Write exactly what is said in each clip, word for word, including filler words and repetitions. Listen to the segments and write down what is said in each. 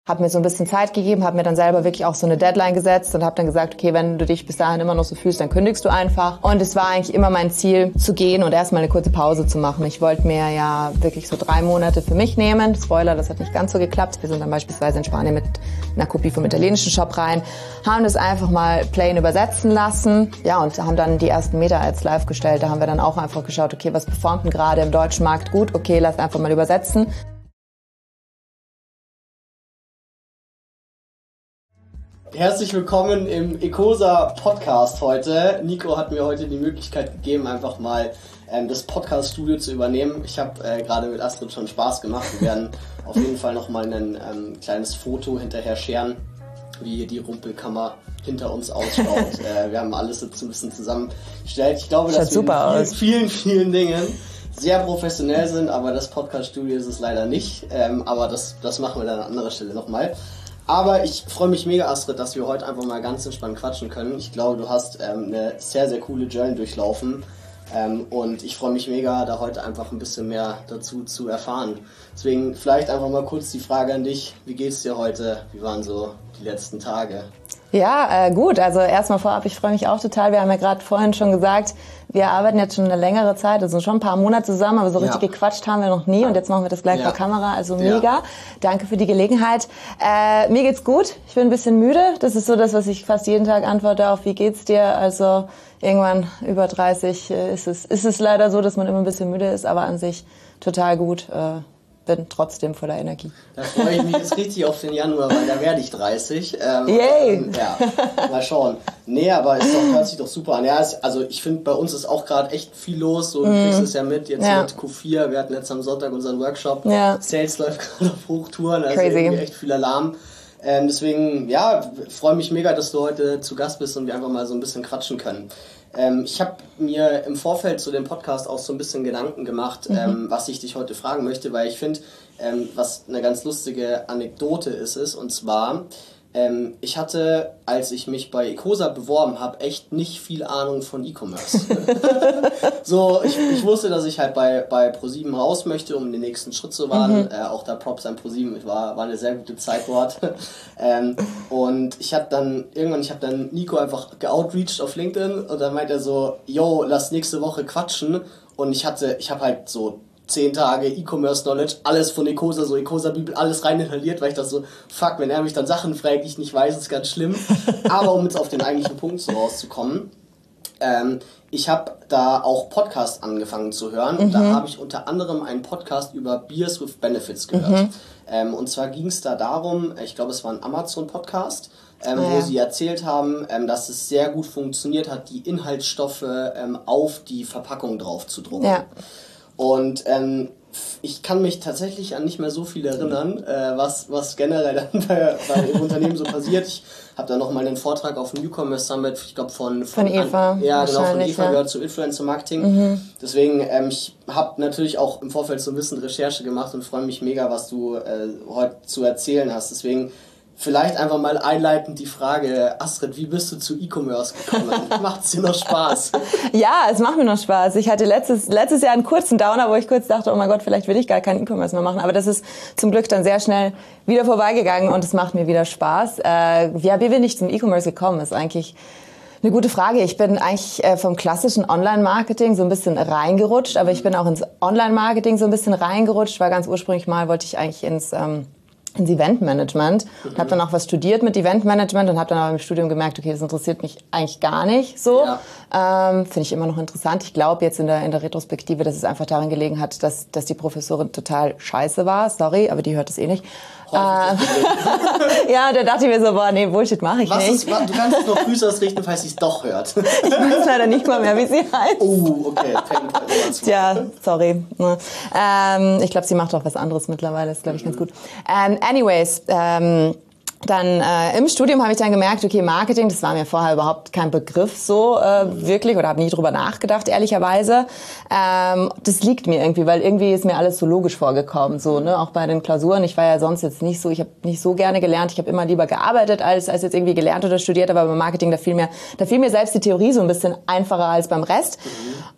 Habe mir so ein bisschen Zeit gegeben, habe mir dann selber wirklich auch so eine Deadline gesetzt und habe dann gesagt, okay, wenn du dich bis dahin immer noch so fühlst, dann kündigst du einfach. Und es war eigentlich immer mein Ziel, zu gehen und erstmal eine kurze Pause zu machen. Ich wollte mir ja wirklich so drei Monate für mich nehmen. Spoiler, das hat nicht ganz so geklappt. Wir sind dann beispielsweise in Spanien mit einer Kopie vom italienischen Shop rein, haben das einfach mal plain übersetzen lassen. Ja, und haben dann die ersten Meta-Ads live gestellt. Da haben wir dann auch einfach geschaut, okay, was performt denn gerade im deutschen Markt gut? Okay, lass einfach mal übersetzen. Herzlich willkommen im Ecosa Podcast heute. Nico hat mir heute die Möglichkeit gegeben, einfach mal ähm, das Podcast-Studio zu übernehmen. Ich habe äh, gerade mit Astrid schon Spaß gemacht. Wir werden auf jeden Fall nochmal ein ähm, kleines Foto hinterher scheren, wie hier die Rumpelkammer hinter uns ausschaut. äh, wir haben alles jetzt ein bisschen zusammengestellt. Ich glaube, dass wir in vielen, vielen, vielen Dingen sehr professionell sind, aber das Podcast-Studio ist es leider nicht. Ähm, aber das, das machen wir dann an anderer Stelle nochmal. Aber ich freue mich mega, Astrid, dass wir heute einfach mal ganz entspannt quatschen können. Ich glaube, du hast ähm, eine sehr, sehr coole Journey durchlaufen. Ähm, und ich freue mich mega, da heute einfach ein bisschen mehr dazu zu erfahren. Deswegen vielleicht einfach mal kurz die Frage an dich. Wie geht's dir heute? Wie waren so die letzten Tage? Ja, äh, gut. Also erstmal vorab, ich freue mich auch total. Wir haben ja gerade vorhin schon gesagt, wir arbeiten jetzt schon eine längere Zeit, also schon ein paar Monate zusammen, aber so richtig ja. gequatscht haben wir noch nie und jetzt machen wir das gleich ja. vor Kamera, also mega. Ja. Danke für die Gelegenheit. Äh, mir geht's gut, ich bin ein bisschen müde. Das ist so das, was ich fast jeden Tag antworte auf, wie geht's dir? Also irgendwann über dreißig äh, ist es, ist es leider so, dass man immer ein bisschen müde ist, aber an sich total gut. Äh, bin trotzdem voller Energie. Da freue ich mich jetzt richtig auf den Januar, weil da werde ich dreißig. Ähm, Yay! Ähm, ja, mal schauen. Nee, aber es doch, hört sich doch super an. Ja, es, also ich finde, bei uns ist auch gerade echt viel los. So, du mm. kriegst es ja mit, jetzt ja. mit Q vier. Wir hatten jetzt am Sonntag unseren Workshop. Ja. Sales läuft gerade auf Hochtouren, also Crazy. Irgendwie echt viel Alarm. Ähm, deswegen, ja, freue mich mega, dass du heute zu Gast bist und wir einfach mal so ein bisschen quatschen können. Ähm, ich habe mir im Vorfeld zu dem Podcast auch so ein bisschen Gedanken gemacht, mhm. ähm, was ich dich heute fragen möchte, weil ich finde, ähm, was eine ganz lustige Anekdote ist, ist und zwar, ähm, ich hatte, als ich mich bei Ecosa beworben habe, echt nicht viel Ahnung von E-Commerce. so, ich, ich wusste, dass ich halt bei, bei ProSieben raus möchte, um den nächsten Schritt zu wagen. Mhm. Äh, auch da Props an ProSieben, war, war eine sehr gute Zeit dort. ähm, und ich habe dann, irgendwann, ich habe dann Nico einfach geoutreached auf LinkedIn und dann meint er so, yo, lass nächste Woche quatschen. Und ich hatte, ich habe halt so zehn Tage E-Commerce Knowledge, alles von Ecosa, so Ecosa Bibel, alles rein inhaliert, weil ich dachte so, fuck, wenn er mich dann Sachen fragt, die ich nicht weiß, ist ganz schlimm. Aber um jetzt auf den eigentlichen Punkt so rauszukommen, ähm, ich habe da auch Podcasts angefangen zu hören mhm. und da habe ich unter anderem einen Podcast über Beers with Benefits gehört. Mhm. Ähm, und zwar ging es da darum, ich glaube es war ein Amazon-Podcast, ähm, oh, ja. wo sie erzählt haben, ähm, dass es sehr gut funktioniert hat, die Inhaltsstoffe ähm, auf die Verpackung drauf zu drucken. Ja. Und ähm, ich kann mich tatsächlich an nicht mehr so viel erinnern, äh, was, was generell dann bei, bei im Unternehmen so passiert. Ich habe da nochmal einen Vortrag auf dem Newcomers Summit, ich glaube von, von, von Eva. An, ja, genau, von Eva ja. gehört zu Influencer Marketing. Mhm. Deswegen, ähm, ich habe natürlich auch im Vorfeld so ein bisschen Recherche gemacht und freue mich mega, was du äh, heute zu erzählen hast. Deswegen vielleicht einfach mal einleitend die Frage, Astrid, wie bist du zu E-Commerce gekommen? Macht's dir noch Spaß? Ja, es macht mir noch Spaß. Ich hatte letztes, letztes Jahr einen kurzen Downer, wo ich kurz dachte, oh mein Gott, vielleicht will ich gar keinen E-Commerce mehr machen. Aber das ist zum Glück dann sehr schnell wieder vorbeigegangen und es macht mir wieder Spaß. Äh, ja, wie bin ich zum E-Commerce gekommen, ist eigentlich eine gute Frage. Ich bin eigentlich äh, vom klassischen Online-Marketing so ein bisschen reingerutscht, aber ich bin auch ins Online-Marketing so ein bisschen reingerutscht, weil ganz ursprünglich mal wollte ich eigentlich ins ähm, ins Eventmanagement und habe dann auch was studiert mit Eventmanagement und habe dann aber im Studium gemerkt, okay, das interessiert mich eigentlich gar nicht so. Ja. Ähm, finde ich immer noch interessant. Ich glaube jetzt in der in der Retrospektive, dass es einfach daran gelegen hat, dass dass die Professorin total scheiße war. Sorry, aber die hört es eh nicht. Äh, ja, da dachte ich mir so, boah, nee, Bullshit mache ich was nicht. Ist, du kannst noch Grüße ausrichten, falls sie es doch hört. Ich weiß leider nicht mal mehr, wie sie heißt. Oh, okay. Tja, sorry. Ähm, ich glaube, sie macht auch was anderes mittlerweile, ist, glaube ich, ganz gut. Ähm, anyways, ähm, dann äh, im Studium habe ich dann gemerkt, okay, Marketing, das war mir vorher überhaupt kein Begriff so äh, wirklich oder habe nie drüber nachgedacht, ehrlicherweise. Ähm, das liegt mir irgendwie, weil irgendwie ist mir alles so logisch vorgekommen, so, ne, auch bei den Klausuren. Ich war ja sonst jetzt nicht so, ich habe nicht so gerne gelernt, ich habe immer lieber gearbeitet als als jetzt irgendwie gelernt oder studiert, aber beim Marketing, da fiel mir da fiel mir selbst die Theorie so ein bisschen einfacher als beim Rest.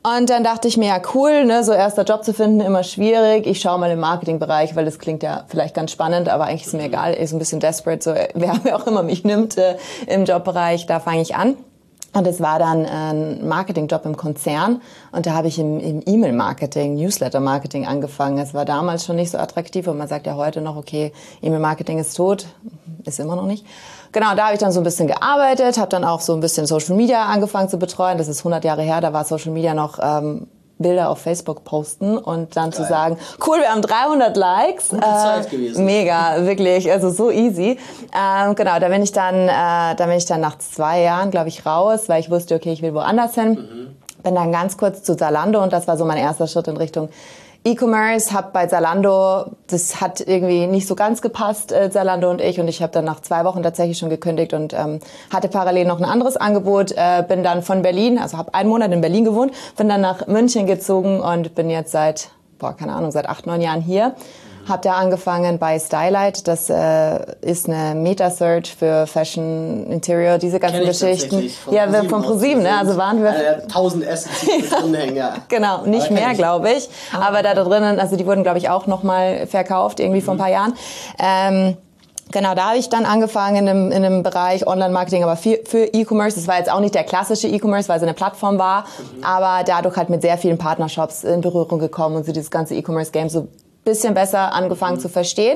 Und dann dachte ich mir, ja cool, ne, so erster Job zu finden, immer schwierig. Ich schaue mal im Marketingbereich, weil das klingt ja vielleicht ganz spannend, aber eigentlich ist mir egal, ist ein bisschen desperate, so wer, wer auch immer mich nimmt äh, im Jobbereich, da fange ich an. Und es war dann ein Marketingjob im Konzern und da habe ich im, im E-Mail-Marketing, Newsletter-Marketing angefangen. Es war damals schon nicht so attraktiv und man sagt ja heute noch, okay, E-Mail-Marketing ist tot, ist immer noch nicht. Genau, da habe ich dann so ein bisschen gearbeitet, habe dann auch so ein bisschen Social Media angefangen zu betreuen. Das ist hundert Jahre her, da war Social Media noch ähm, Bilder auf Facebook posten und dann Geil. Zu sagen, cool, wir haben dreihundert Likes. Gute äh, Zeit gewesen. Mega, wirklich, also so easy. Ähm, genau, da bin ich dann, äh, da bin ich dann nach zwei Jahren, glaube ich, raus, weil ich wusste, okay, ich will woanders hin. Mhm. Bin dann ganz kurz zu Zalando und das war so mein erster Schritt in Richtung E-Commerce, hab bei Zalando, das hat irgendwie nicht so ganz gepasst, äh, Zalando und ich, und ich habe dann nach zwei Wochen tatsächlich schon gekündigt und ähm, hatte parallel noch ein anderes Angebot, äh, bin dann von Berlin, also habe einen Monat in Berlin gewohnt, bin dann nach München gezogen und bin jetzt seit, boah, keine Ahnung, seit acht, neun Jahren hier. Hab da angefangen bei Stylight, das äh, ist eine Meta-Search für Fashion, Interior, diese ganzen Geschichten. Ja, wir von ProSieben, ne? Also waren wir äh, tausend Assets drin hängen, ja. Genau, nicht mehr, glaube ich. Aber da drinnen, also die wurden, glaube ich, auch nochmal verkauft, irgendwie vor ein paar Jahren. Ähm, Genau, da habe ich dann angefangen in einem, in einem Bereich Online-Marketing, aber für, für E-Commerce. Das war jetzt auch nicht der klassische E-Commerce, weil es eine Plattform war, mhm. aber dadurch halt mit sehr vielen Partnershops in Berührung gekommen und so dieses ganze E-Commerce-Game so bisschen besser angefangen mhm. zu verstehen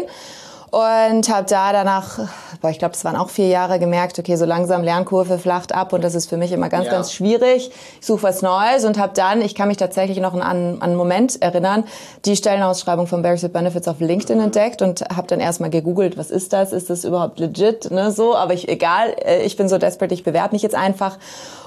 und habe da danach, boah, ich glaube, das waren auch vier Jahre, gemerkt, okay, so langsam Lernkurve flacht ab und das ist für mich immer ganz, ja. ganz schwierig. Ich suche was Neues und habe dann, ich kann mich tatsächlich noch an, an einen Moment erinnern, die Stellenausschreibung von Bears with Benefits auf LinkedIn entdeckt und habe dann erstmal gegoogelt, was ist das, ist das überhaupt legit, ne, so, aber ich, egal, ich bin so desperate, ich bewerbe mich jetzt einfach.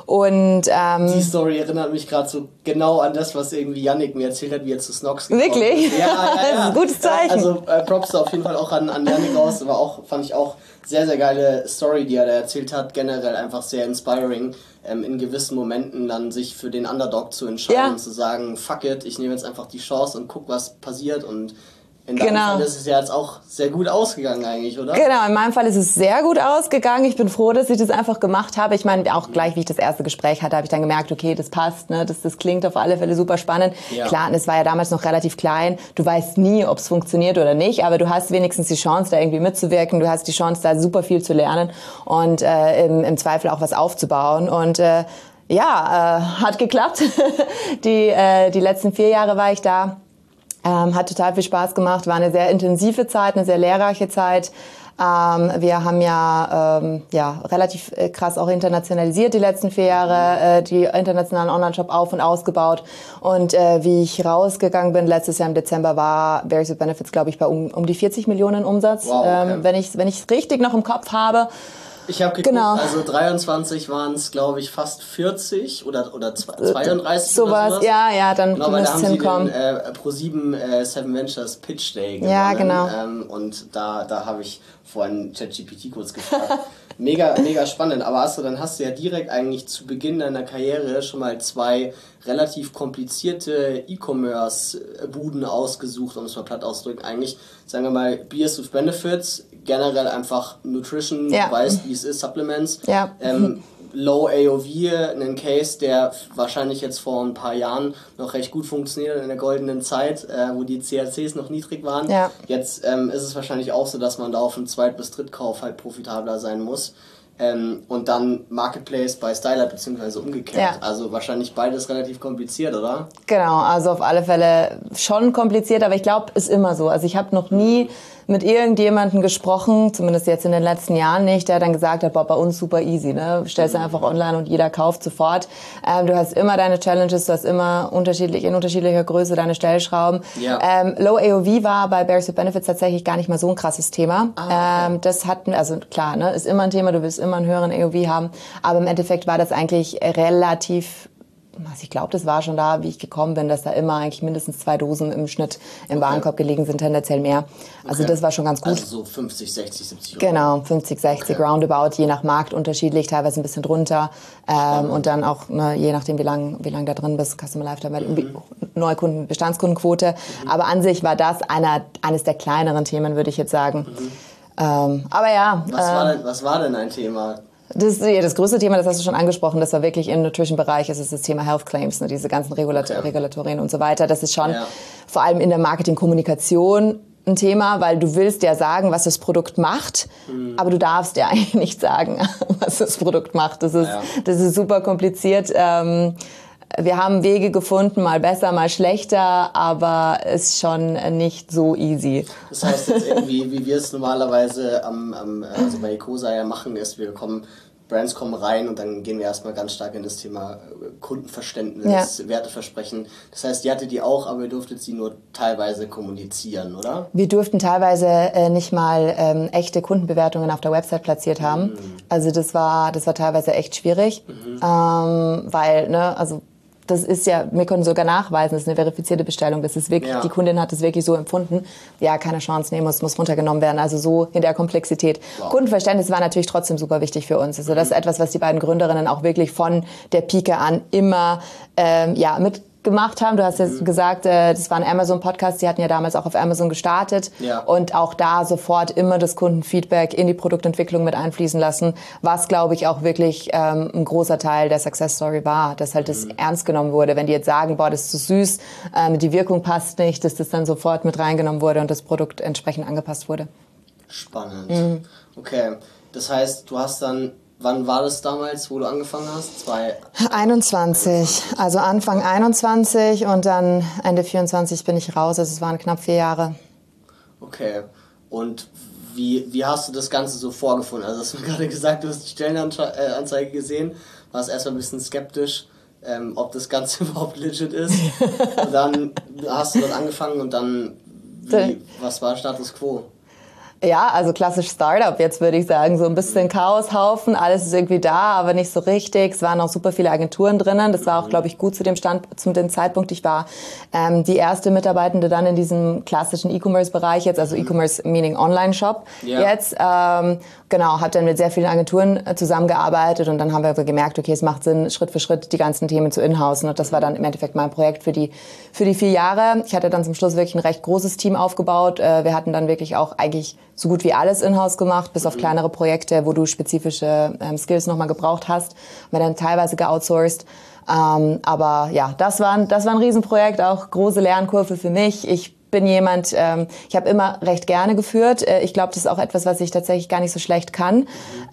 Und ähm, die Story erinnert mich gerade so genau an das, was irgendwie Yannick mir erzählt hat, wie er zu Snox gekommen ist. Wirklich? Ja, ja, ja. Das ist ein gutes Zeichen. Also äh, Props da auf jeden Fall auch an, an Yannick raus. Aber auch, fand ich auch sehr, sehr geile Story, die er da erzählt hat. Generell einfach sehr inspiring, ähm, in gewissen Momenten dann sich für den Underdog zu entscheiden ja. und zu sagen, fuck it, ich nehme jetzt einfach die Chance und guck, was passiert. Und in deinem genau. Fall ist es ja jetzt auch sehr gut ausgegangen eigentlich, oder? Genau, in meinem Fall ist es sehr gut ausgegangen. Ich bin froh, dass ich das einfach gemacht habe. Ich meine, auch gleich, wie ich das erste Gespräch hatte, habe ich dann gemerkt, okay, das passt, ne? das, das klingt auf alle Fälle super spannend. Ja. Klar, und es war ja damals noch relativ klein. Du weißt nie, ob es funktioniert oder nicht, aber du hast wenigstens die Chance, da irgendwie mitzuwirken. Du hast die Chance, da super viel zu lernen und äh, im, im Zweifel auch was aufzubauen. Und äh, ja, äh, hat geklappt. die, äh, die letzten vier Jahre war ich da. Ähm, hat total viel Spaß gemacht, war eine sehr intensive Zeit, eine sehr lehrreiche Zeit. Ähm, wir haben ja, ähm, ja relativ äh, krass auch internationalisiert die letzten vier Jahre, äh, die internationalen Online-Shop auf- und ausgebaut. Und äh, wie ich rausgegangen bin letztes Jahr im Dezember, war Bears with Benefits, glaube ich, bei um, um die vierzig Millionen Umsatz, wow, okay. ähm, wenn ich wenn ich es richtig noch im Kopf habe. Ich habe geguckt, genau. also dreiundzwanzig waren es, glaube ich, fast vierzig oder, oder zweiunddreißig so oder sowas. Ja, ja, dann genau, weil da haben hinkommen. sie den äh, ProSieben äh, Seven Ventures Pitch Day gewonnen. Ja, genau. Ähm, und da, da habe ich vorhin ChatGPT kurz gefragt. mega, mega spannend. Aber hast du, dann hast du ja direkt eigentlich zu Beginn deiner Karriere schon mal zwei relativ komplizierte E-Commerce-Buden ausgesucht, um es mal platt auszudrücken. Eigentlich, sagen wir mal, Bears with Benefits, generell einfach Nutrition, ja. du weißt, wie es ist, Supplements. Ja. Ähm, Low A O V, einen Case, der wahrscheinlich jetzt vor ein paar Jahren noch recht gut funktioniert in der goldenen Zeit, äh, wo die C H Cs noch niedrig waren. Ja. Jetzt ähm, ist es wahrscheinlich auch so, dass man da auf dem Zweit- bis Drittkauf halt profitabler sein muss. Ähm, und dann Marketplace bei Stylight beziehungsweise umgekehrt. Ja. Also wahrscheinlich beides relativ kompliziert, oder? Genau, also auf alle Fälle schon kompliziert, aber ich glaube, ist immer so. Also ich habe noch nie mit irgendjemandem gesprochen, zumindest jetzt in den letzten Jahren nicht, der dann gesagt hat, boah, bei uns super easy, ne? Stellst du einfach online und jeder kauft sofort. Ähm, du hast immer deine Challenges, du hast immer unterschiedlich, in unterschiedlicher Größe deine Stellschrauben. Ja. Ähm, Low A O V war bei Bears with Benefits tatsächlich gar nicht mal so ein krasses Thema. Ah, okay. ähm, das hatten, also klar, ne, ist immer ein Thema, du willst immer einen höheren A O V haben, aber im Endeffekt war das eigentlich relativ, also ich glaube, das war schon da, wie ich gekommen bin, dass da immer eigentlich mindestens zwei Dosen im Schnitt im okay. Warenkorb gelegen sind, tendenziell mehr. Also okay. das war schon ganz gut. Also so fünfzig, sechzig, siebzig Euro. Genau, fünfzig, sechzig, okay. roundabout, je nach Markt unterschiedlich, teilweise ein bisschen drunter. Ähm, und dann auch, ne, je nachdem, wie lang, wie lang da drin bist, Customer Lifetime, mhm. Neukunden, Bestandskundenquote. Mhm. Aber an sich war das einer, eines der kleineren Themen, würde ich jetzt sagen. Mhm. Ähm, aber ja. Was, äh, war denn, was war denn ein Thema? Das, ja, das größte Thema, das hast du schon angesprochen, das war wirklich im Nutrition-Bereich, das ist das Thema Health Claims, ne, diese ganzen Regulat- okay. Regulatorien und so weiter. Das ist schon ja. vor allem in der Marketing-Kommunikation ein Thema, weil du willst ja sagen, was das Produkt macht, mhm. aber du darfst ja eigentlich nicht sagen, was das Produkt macht. Das ist, ja. das ist super kompliziert. Ähm, wir haben Wege gefunden, mal besser, mal schlechter, aber ist schon nicht so easy. Das heißt jetzt irgendwie, wie wir es normalerweise am, am also bei Ecosa ja machen, ist, wir kommen Brands kommen rein und dann gehen wir erstmal ganz stark in das Thema Kundenverständnis, ja. Werteversprechen. Das heißt, ihr hattet die auch, aber ihr durftet sie nur teilweise kommunizieren, oder? Wir durften teilweise äh, nicht mal ähm, echte Kundenbewertungen auf der Website platziert haben. Mhm. Also das war, das war teilweise echt schwierig, mhm. ähm, weil, ne, also das ist ja, wir können sogar nachweisen, das ist eine verifizierte Bestellung, das ist wirklich, ja. die Kundin hat es wirklich so empfunden, ja, keine Chance, nee, muss, muss runtergenommen werden, also so in der Komplexität. Wow. Kundenverständnis war natürlich trotzdem super wichtig für uns, also das ist etwas, was die beiden Gründerinnen auch wirklich von der Pike an immer, ähm, ja, mit gemacht haben. Du hast jetzt mhm. gesagt, äh, das war ein Amazon-Podcast, die hatten ja damals auch auf Amazon gestartet ja. und auch da sofort immer das Kundenfeedback in die Produktentwicklung mit einfließen lassen, was, glaube ich, auch wirklich ähm, ein großer Teil der Success-Story war, dass halt das mhm. ernst genommen wurde. Wenn die jetzt sagen, boah, das ist zu süß, ähm, die Wirkung passt nicht, dass das dann sofort mit reingenommen wurde und das Produkt entsprechend angepasst wurde. Spannend. Mhm. Okay, das heißt, du hast dann wann war das damals, wo du angefangen hast? Zwei einundzwanzig. Also Anfang einundzwanzig und dann Ende vierundzwanzig bin ich raus. Also es waren knapp vier Jahre. Okay. Und wie, wie hast du das Ganze so vorgefunden? Also hast du gerade gesagt, du hast die Stellenanzeige gesehen, warst erstmal ein bisschen skeptisch, ähm, ob das Ganze überhaupt legit ist. Und dann hast du dann angefangen und dann, wie, was war Status Quo? Ja, also klassisch Startup jetzt würde ich sagen, so ein bisschen Chaoshaufen, alles ist irgendwie da, aber nicht so richtig. Es waren auch super viele Agenturen drinnen, das war auch, glaube ich, gut zu dem Stand, zu dem Zeitpunkt. Ich war ähm, die erste Mitarbeitende dann in diesem klassischen E-Commerce-Bereich jetzt, also E-Commerce meaning Online-Shop ja. jetzt. Ähm, genau, habe dann mit sehr vielen Agenturen zusammengearbeitet und dann haben wir gemerkt, okay, es macht Sinn, Schritt für Schritt die ganzen Themen zu inhousen und das war dann im Endeffekt mein Projekt für die für die vier Jahre. Ich hatte dann zum Schluss wirklich ein recht großes Team aufgebaut. Äh, wir hatten dann wirklich auch eigentlich so gut wie alles in-house gemacht, bis auf kleinere Projekte, wo du spezifische ähm, Skills nochmal gebraucht hast. Haben wir dann teilweise geoutsourced. Ähm, aber ja, das war, ein, das war ein Riesenprojekt, auch große Lernkurve für mich. Ich bin jemand, ähm, ich habe immer recht gerne geführt. Äh, ich glaube, das ist auch etwas, was ich tatsächlich gar nicht so schlecht kann.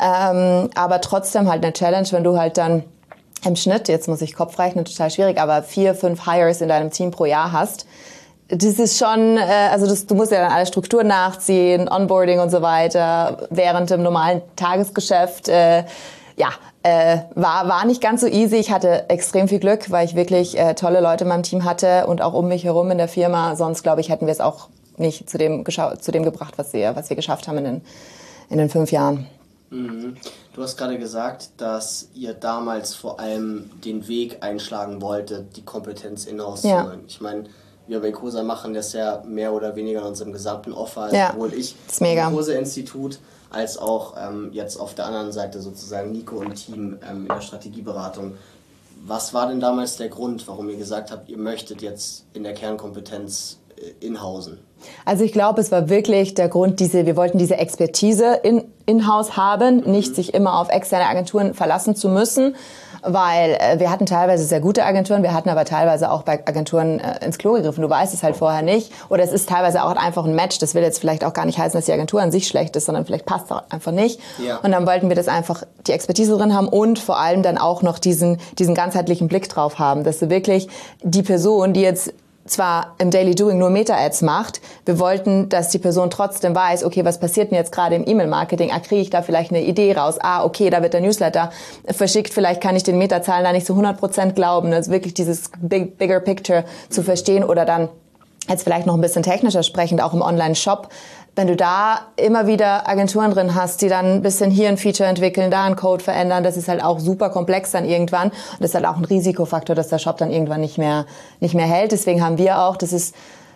Ähm, aber trotzdem halt eine Challenge, wenn du halt dann im Schnitt, jetzt muss ich Kopf rechnen, total schwierig, aber vier, fünf Hires in deinem Team pro Jahr hast. Das ist schon, äh, also das, du musst ja dann alle Strukturen nachziehen, Onboarding und so weiter, während dem normalen Tagesgeschäft. Äh, ja, äh, war war nicht ganz so easy. Ich hatte extrem viel Glück, weil ich wirklich äh, tolle Leute in meinem Team hatte und auch um mich herum in der Firma. Sonst, glaube ich, hätten wir es auch nicht zu dem, geschau- zu dem gebracht, was wir, was wir geschafft haben in den, in den fünf Jahren. Mhm. Du hast gerade gesagt, dass ihr damals vor allem den Weg einschlagen wolltet, die Kompetenz in-house zu holen. Ich meine, wir bei Ecosa machen das ja mehr oder weniger in unserem gesamten Offer, ja, sowohl ich im Ecosa-Institut als auch ähm, jetzt auf der anderen Seite sozusagen Nico und Team ähm, in der Strategieberatung. Was war denn damals der Grund, warum ihr gesagt habt, ihr möchtet jetzt in der Kernkompetenz äh, inhausen? Also ich glaube, es war wirklich der Grund, diese, wir wollten diese Expertise in, in-house haben, mhm. nicht sich immer auf externe Agenturen verlassen zu müssen, weil äh, wir hatten teilweise sehr gute Agenturen, wir hatten aber teilweise auch bei Agenturen äh, ins Klo gegriffen. Du weißt es halt vorher nicht oder es ist teilweise auch einfach ein Match. Das will jetzt vielleicht auch gar nicht heißen, dass die Agentur an sich schlecht ist, sondern vielleicht passt es auch einfach nicht. Ja. Und dann wollten wir das einfach, die Expertise drin haben und vor allem dann auch noch diesen, diesen ganzheitlichen Blick drauf haben, dass du wirklich die Person, die jetzt zwar im Daily Doing nur Meta-Ads macht, wir wollten, dass die Person trotzdem weiß, okay, was passiert denn jetzt gerade im E-Mail-Marketing? Ah, kriege ich da vielleicht eine Idee raus? Ah, okay, da wird der Newsletter verschickt, vielleicht kann ich den Meta-Zahlen da nicht zu hundert Prozent glauben. Also wirklich dieses big, bigger picture zu verstehen oder dann jetzt vielleicht noch ein bisschen technischer sprechend, auch im Online-Shop. Wenn du da immer wieder Agenturen drin hast, die dann ein bisschen hier ein Feature entwickeln, da einen Code verändern, das ist halt auch super komplex dann irgendwann. Und das ist halt auch ein Risikofaktor, dass der Shop dann irgendwann nicht mehr, nicht mehr hält. Deswegen haben wir auch, das ist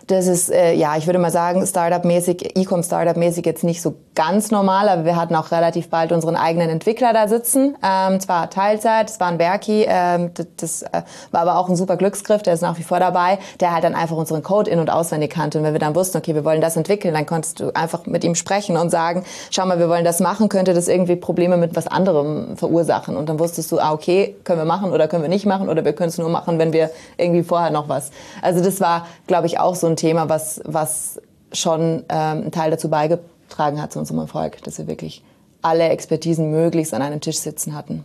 Das ist, äh, ja, ich würde mal sagen, Startup-mäßig, E-Com-Startup-mäßig jetzt nicht so ganz normal, aber wir hatten auch relativ bald unseren eigenen Entwickler da sitzen. Ähm, zwar Teilzeit, es war ein Berki, ähm, das, das äh, war aber auch ein super Glücksgriff, der ist nach wie vor dabei, der halt dann einfach unseren Code in- und auswendig kannte. Und wenn wir dann wussten, okay, wir wollen das entwickeln, dann konntest du einfach mit ihm sprechen und sagen, schau mal, wir wollen das machen, könnte das irgendwie Probleme mit was anderem verursachen. Und dann wusstest du, ah, okay, können wir machen oder können wir nicht machen oder wir können es nur machen, wenn wir irgendwie vorher noch was. Also das war, glaube ich, auch so ein Thema, was, was schon ähm, einen Teil dazu beigetragen hat zu unserem Erfolg, dass wir wirklich alle Expertisen möglichst an einem Tisch sitzen hatten.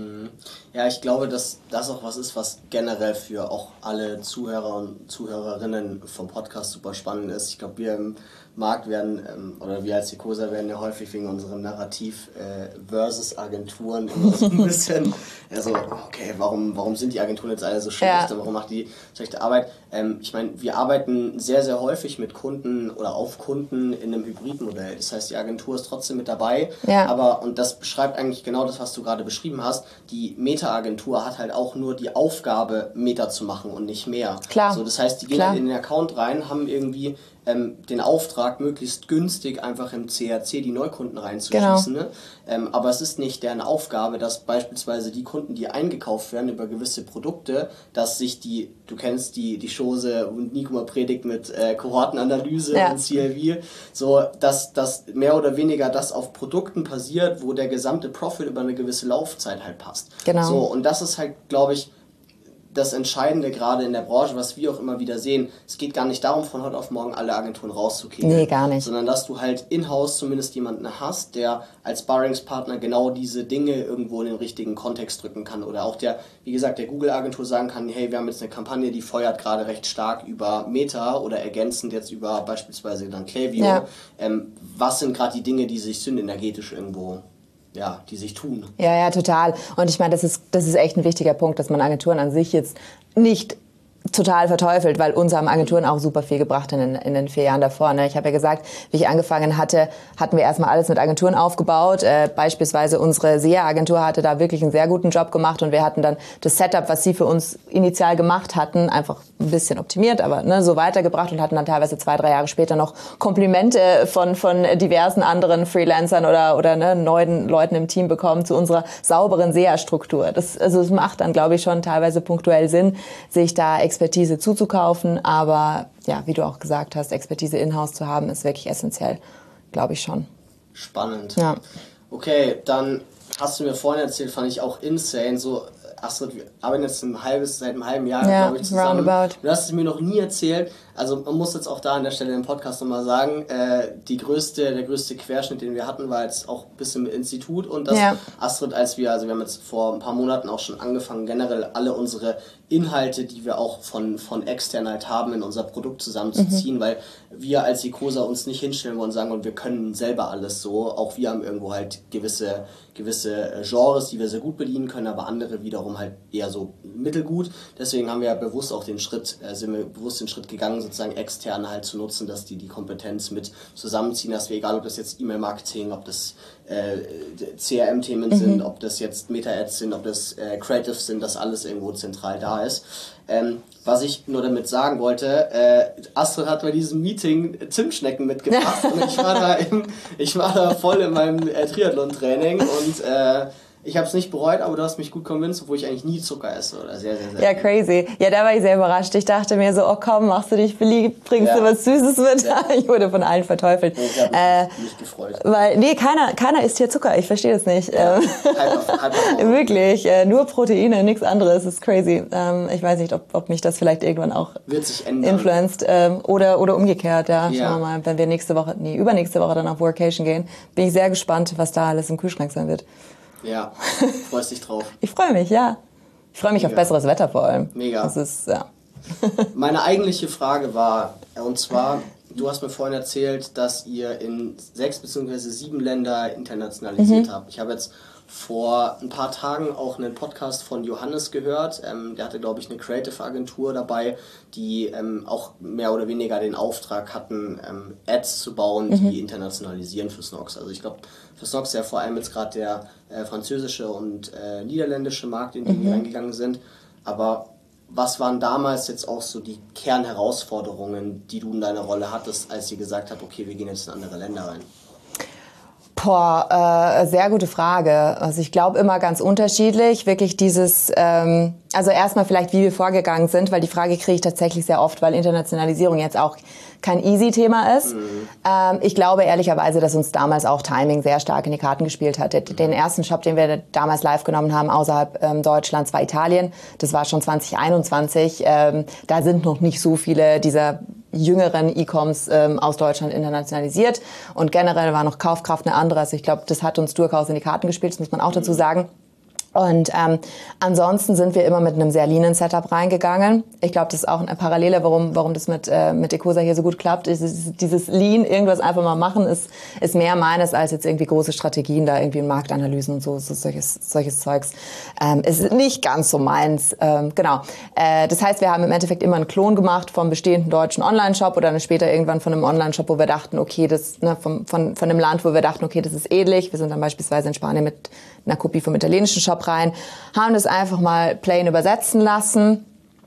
Ja, ich glaube, dass das auch was ist, was generell für auch alle Zuhörer und Zuhörerinnen vom Podcast super spannend ist. Ich glaube, wir im Markt werden, ähm, oder wir als Secosa werden ja häufig wegen unserem Narrativ äh, versus Agenturen immer so ein bisschen, also, okay, warum, warum sind die Agenturen jetzt alle so schlecht, ja. Warum macht die schlechte Arbeit? Ähm, ich meine, wir arbeiten sehr, sehr häufig mit Kunden oder auf Kunden in einem Hybridmodell. Das heißt, die Agentur ist trotzdem mit dabei, ja. aber, und das beschreibt eigentlich genau das, was du gerade beschrieben hast, die Meta-Agentur hat halt auch nur die Aufgabe, Meta zu machen und nicht mehr. Klar. So, das heißt, die gehen halt in den Account rein, haben irgendwie ähm, den Auftrag, möglichst günstig einfach im C R C die Neukunden reinzuschießen. Genau. Ne? Ähm, aber es ist nicht deren Aufgabe, dass beispielsweise die Kunden, die eingekauft werden über gewisse Produkte, dass sich die, du kennst die, die Chose und Nico mal predigt mit äh, Kohortenanalyse ja. und C L V, so, dass, dass mehr oder weniger das auf Produkten passiert, wo der gesamte Profit über eine gewisse Laufzeit halt passt. Genau. So, und das ist halt, glaube ich, das Entscheidende gerade in der Branche, was wir auch immer wieder sehen. Es geht gar nicht darum, von heute auf morgen alle Agenturen rauszukriegen. Nee, gar nicht. Sondern dass du halt in-house zumindest jemanden hast, der als Sparringspartner genau diese Dinge irgendwo in den richtigen Kontext drücken kann. Oder auch der, wie gesagt, der Google-Agentur sagen kann, hey, wir haben jetzt eine Kampagne, die feuert gerade recht stark über Meta oder ergänzend jetzt über beispielsweise dann Klaviyo. Ja. Ähm, was sind gerade die Dinge, die sich synergetisch irgendwo ja, die sich tun. Ja, ja, total. Und ich meine, das ist, das ist echt ein wichtiger Punkt, dass man Agenturen an sich jetzt nicht total verteufelt, weil uns haben Agenturen auch super viel gebracht in den, in den vier Jahren davor. Ne? Ich habe ja gesagt, wie ich angefangen hatte, hatten wir erstmal alles mit Agenturen aufgebaut. Äh, beispielsweise unsere S E A-Agentur hatte da wirklich einen sehr guten Job gemacht und wir hatten dann das Setup, was sie für uns initial gemacht hatten, einfach ein bisschen optimiert, aber ne, so weitergebracht und hatten dann teilweise zwei, drei Jahre später noch Komplimente von, von diversen anderen Freelancern oder, oder ne, neuen Leuten im Team bekommen zu unserer sauberen S E A-Struktur. Das, also es macht dann, glaube ich, schon teilweise punktuell Sinn, sich da Expertise zuzukaufen, aber ja, wie du auch gesagt hast, Expertise in-house zu haben, ist wirklich essentiell, glaube ich schon. Spannend. Ja. Okay, dann hast du mir vorhin erzählt, fand ich auch insane, so Astrid, wir arbeiten jetzt ein halbes, seit einem halben Jahr, ja, glaube ich, zusammen. Roundabout. Du hast es mir noch nie erzählt. Also man muss jetzt auch da an der Stelle im Podcast nochmal sagen, äh, die größte, der größte Querschnitt, den wir hatten, war jetzt auch ein bisschen mit Institut und das ja. Astrid, als wir, also wir haben jetzt vor ein paar Monaten auch schon angefangen, generell alle unsere Inhalte, die wir auch von, von extern halt haben, in unser Produkt zusammenzuziehen, mhm. weil wir als Secosa uns nicht hinstellen wollen und sagen, und wir können selber alles so. Auch wir haben irgendwo halt gewisse, gewisse Genres, die wir sehr gut bedienen können, aber andere wiederum halt eher so mittelgut. Deswegen haben wir ja bewusst auch den Schritt, äh, sind wir bewusst den Schritt gegangen, sozusagen externe halt zu nutzen, dass die die Kompetenz mit zusammenziehen, dass wir, egal ob das jetzt E-Mail-Marketing, ob das äh, C R M-Themen mhm. sind, ob das jetzt Meta-Ads sind, ob das äh, Creatives sind, dass alles irgendwo zentral da ist. Ähm, was ich nur damit sagen wollte, äh, Astrid hat bei diesem Meeting Zimtschnecken mitgebracht und ich war da, im, ich war da voll in meinem äh, Triathlon-Training und äh, ich habe es nicht bereut, aber du hast mich gut convinced, obwohl ich eigentlich nie Zucker esse oder sehr, sehr, sehr. Ja, crazy. Ja, da war ich sehr überrascht. Ich dachte mir so, oh komm, machst du dich beliebt, bringst ja. du was Süßes mit. Ja. Ich wurde von allen verteufelt. Ich habe äh, mich nicht gefreut. Weil, nee, keiner, keiner isst hier Zucker. Ich verstehe das nicht. Ja. halb auf, halb auf. Wirklich, äh, nur Proteine, nichts anderes. Das ist crazy. Ähm, ich weiß nicht, ob, ob mich das vielleicht irgendwann auch wird sich ändern. Influenced ähm, oder, oder umgekehrt. Ja. ja. Schauen wir mal, wenn wir nächste Woche, nee, übernächste Woche dann auf Workation gehen, bin ich sehr gespannt, was da alles im Kühlschrank sein wird. Ja, freust dich drauf. Ich freue mich, ja. Ich freue mich Mega. auf besseres Wetter vor allem. Mega. Das ist, ja. Meine eigentliche Frage war, und zwar, du hast mir vorhin erzählt, dass ihr in sechs bzw. sieben Länder internationalisiert mhm. habt. Ich habe jetzt vor ein paar Tagen auch einen Podcast von Johannes gehört. Ähm, der hatte, glaube ich, eine Creative-Agentur dabei, die ähm, auch mehr oder weniger den Auftrag hatten, ähm, Ads zu bauen, die mhm. internationalisieren für Snox. Also ich glaube, für Snox ist ja vor allem jetzt gerade der äh, französische und äh, niederländische Markt, in den mhm. die reingegangen sind. Aber was waren damals jetzt auch so die Kernherausforderungen, die du in deiner Rolle hattest, als ihr gesagt habt, okay, wir gehen jetzt in andere Länder rein? Boah, äh, sehr gute Frage. Also ich glaube immer ganz unterschiedlich. Wirklich dieses, ähm, also erstmal vielleicht, wie wir vorgegangen sind, weil die Frage kriege ich tatsächlich sehr oft, weil Internationalisierung jetzt auch kein easy Thema ist. Mhm. Ähm, ich glaube ehrlicherweise, dass uns damals auch Timing sehr stark in die Karten gespielt hat. Den, mhm. den ersten Shop, den wir damals live genommen haben, außerhalb ähm, Deutschlands, war Italien. Das war schon zwanzig einundzwanzig. Ähm, da sind noch nicht so viele dieser jüngeren E-Coms ähm, aus Deutschland internationalisiert. Und generell war noch Kaufkraft eine andere. Also ich glaube, das hat uns durchaus in die Karten gespielt, das muss man auch dazu sagen. Und ähm, ansonsten sind wir immer mit einem sehr leanen Setup reingegangen. Ich glaube, das ist auch eine Parallele, warum warum das mit äh, mit Ecosa hier so gut klappt. Ist, dieses Lean, irgendwas einfach mal machen, ist ist mehr meines als jetzt irgendwie große Strategien, da irgendwie in Marktanalysen und so, so solches solches Zeugs. Ähm, ist nicht ganz so meins. Ähm, genau. Äh, das heißt, wir haben im Endeffekt immer einen Klon gemacht vom bestehenden deutschen Online-Shop oder dann später irgendwann von einem Online-Shop, wo wir dachten, okay, das ne, vom, von von einem Land, wo wir dachten, okay, das ist ähnlich. Wir sind dann beispielsweise in Spanien mit einer Kopie vom italienischen Shop rein, haben das einfach mal plain übersetzen lassen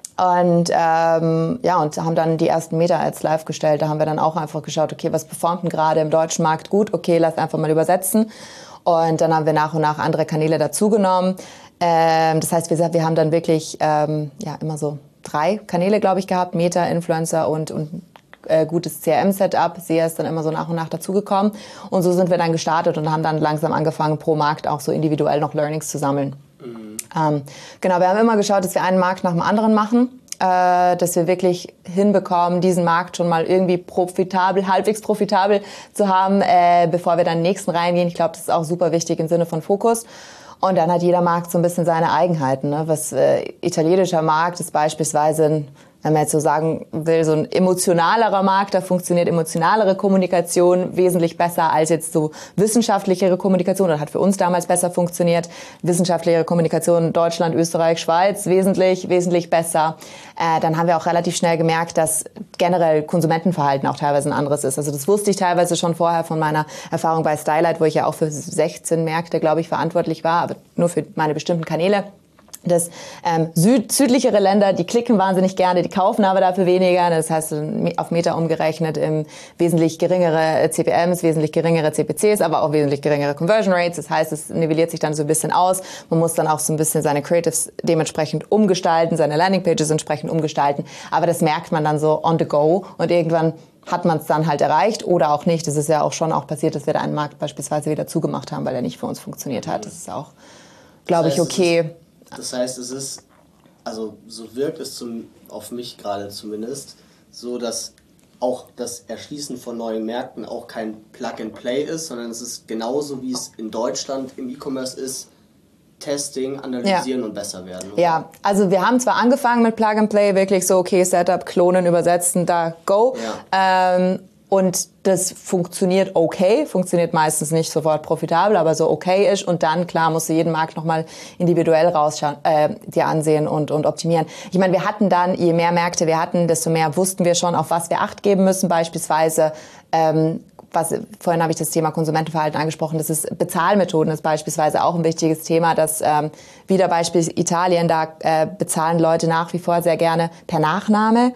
und ähm, ja und haben dann die ersten Meta-Ads live gestellt. Da haben wir dann auch einfach geschaut, okay, was performt denn gerade im deutschen Markt gut? Okay, lass einfach mal übersetzen. Und dann haben wir nach und nach andere Kanäle dazugenommen. Ähm, das heißt, wir, wir haben dann wirklich ähm, ja immer so drei Kanäle, glaube ich, gehabt: Meta, Influencer und und Äh, gutes C R M-Setup. S E A ist dann immer so nach und nach dazugekommen. Und so sind wir dann gestartet und haben dann langsam angefangen, pro Markt auch so individuell noch Learnings zu sammeln. Mhm. Ähm, genau, wir haben immer geschaut, dass wir einen Markt nach dem anderen machen, äh, dass wir wirklich hinbekommen, diesen Markt schon mal irgendwie profitabel, halbwegs profitabel zu haben, äh, bevor wir dann in den nächsten reingehen. Ich glaube, das ist auch super wichtig im Sinne von Fokus. Und dann hat jeder Markt so ein bisschen seine Eigenheiten. Ne? Was äh, italienischer Markt ist beispielsweise ein, wenn man jetzt so sagen will, so ein emotionalerer Markt, da funktioniert emotionalere Kommunikation wesentlich besser als jetzt so wissenschaftlichere Kommunikation. Das hat für uns damals besser funktioniert. Wissenschaftlichere Kommunikation Deutschland, Österreich, Schweiz wesentlich, wesentlich besser. Äh, dann haben wir auch relativ schnell gemerkt, dass generell Konsumentenverhalten auch teilweise ein anderes ist. Also das wusste ich teilweise schon vorher von meiner Erfahrung bei Stylight, wo ich ja auch für sechzehn Märkte, glaube ich, verantwortlich war, aber nur für meine bestimmten Kanäle. Das ähm, süd, südlichere Länder, die klicken wahnsinnig gerne, die kaufen aber dafür weniger. Das heißt, auf Meta umgerechnet im wesentlich geringere C P Ms, wesentlich geringere C P Cs, aber auch wesentlich geringere Conversion Rates. Das heißt, es nivelliert sich dann so ein bisschen aus. Man muss dann auch so ein bisschen seine Creatives dementsprechend umgestalten, seine Landingpages entsprechend umgestalten. Aber das merkt man dann so on the go und irgendwann hat man es dann halt erreicht oder auch nicht. Das ist ja auch schon auch passiert, dass wir da einen Markt beispielsweise wieder zugemacht haben, weil der nicht für uns funktioniert hat. Das ist auch, glaube ich, okay. Das heißt, es ist, also so wirkt es zum, auf mich gerade zumindest, so dass auch das Erschließen von neuen Märkten auch kein Plug-and-Play ist, sondern es ist genauso, wie es in Deutschland im E-Commerce ist, Testing, analysieren ja. und besser werden. Oder? Ja, also wir haben zwar angefangen mit Plug-and-Play, wirklich so, okay, Setup, klonen, übersetzen, da, go. Ja. Ähm, Und das funktioniert okay, funktioniert meistens nicht sofort profitabel, aber so okay ist. Und dann, klar, musst du jeden Markt nochmal individuell rausschauen, äh, dir ansehen und, und optimieren. Ich meine, wir hatten dann, je mehr Märkte wir hatten, desto mehr wussten wir schon, auf was wir Acht geben müssen. Beispielsweise, ähm, was, vorhin habe ich das Thema Konsumentenverhalten angesprochen, das ist Bezahlmethoden, ist beispielsweise auch ein wichtiges Thema, dass ähm, wieder Beispiel Italien, da äh, bezahlen Leute nach wie vor sehr gerne per Nachname.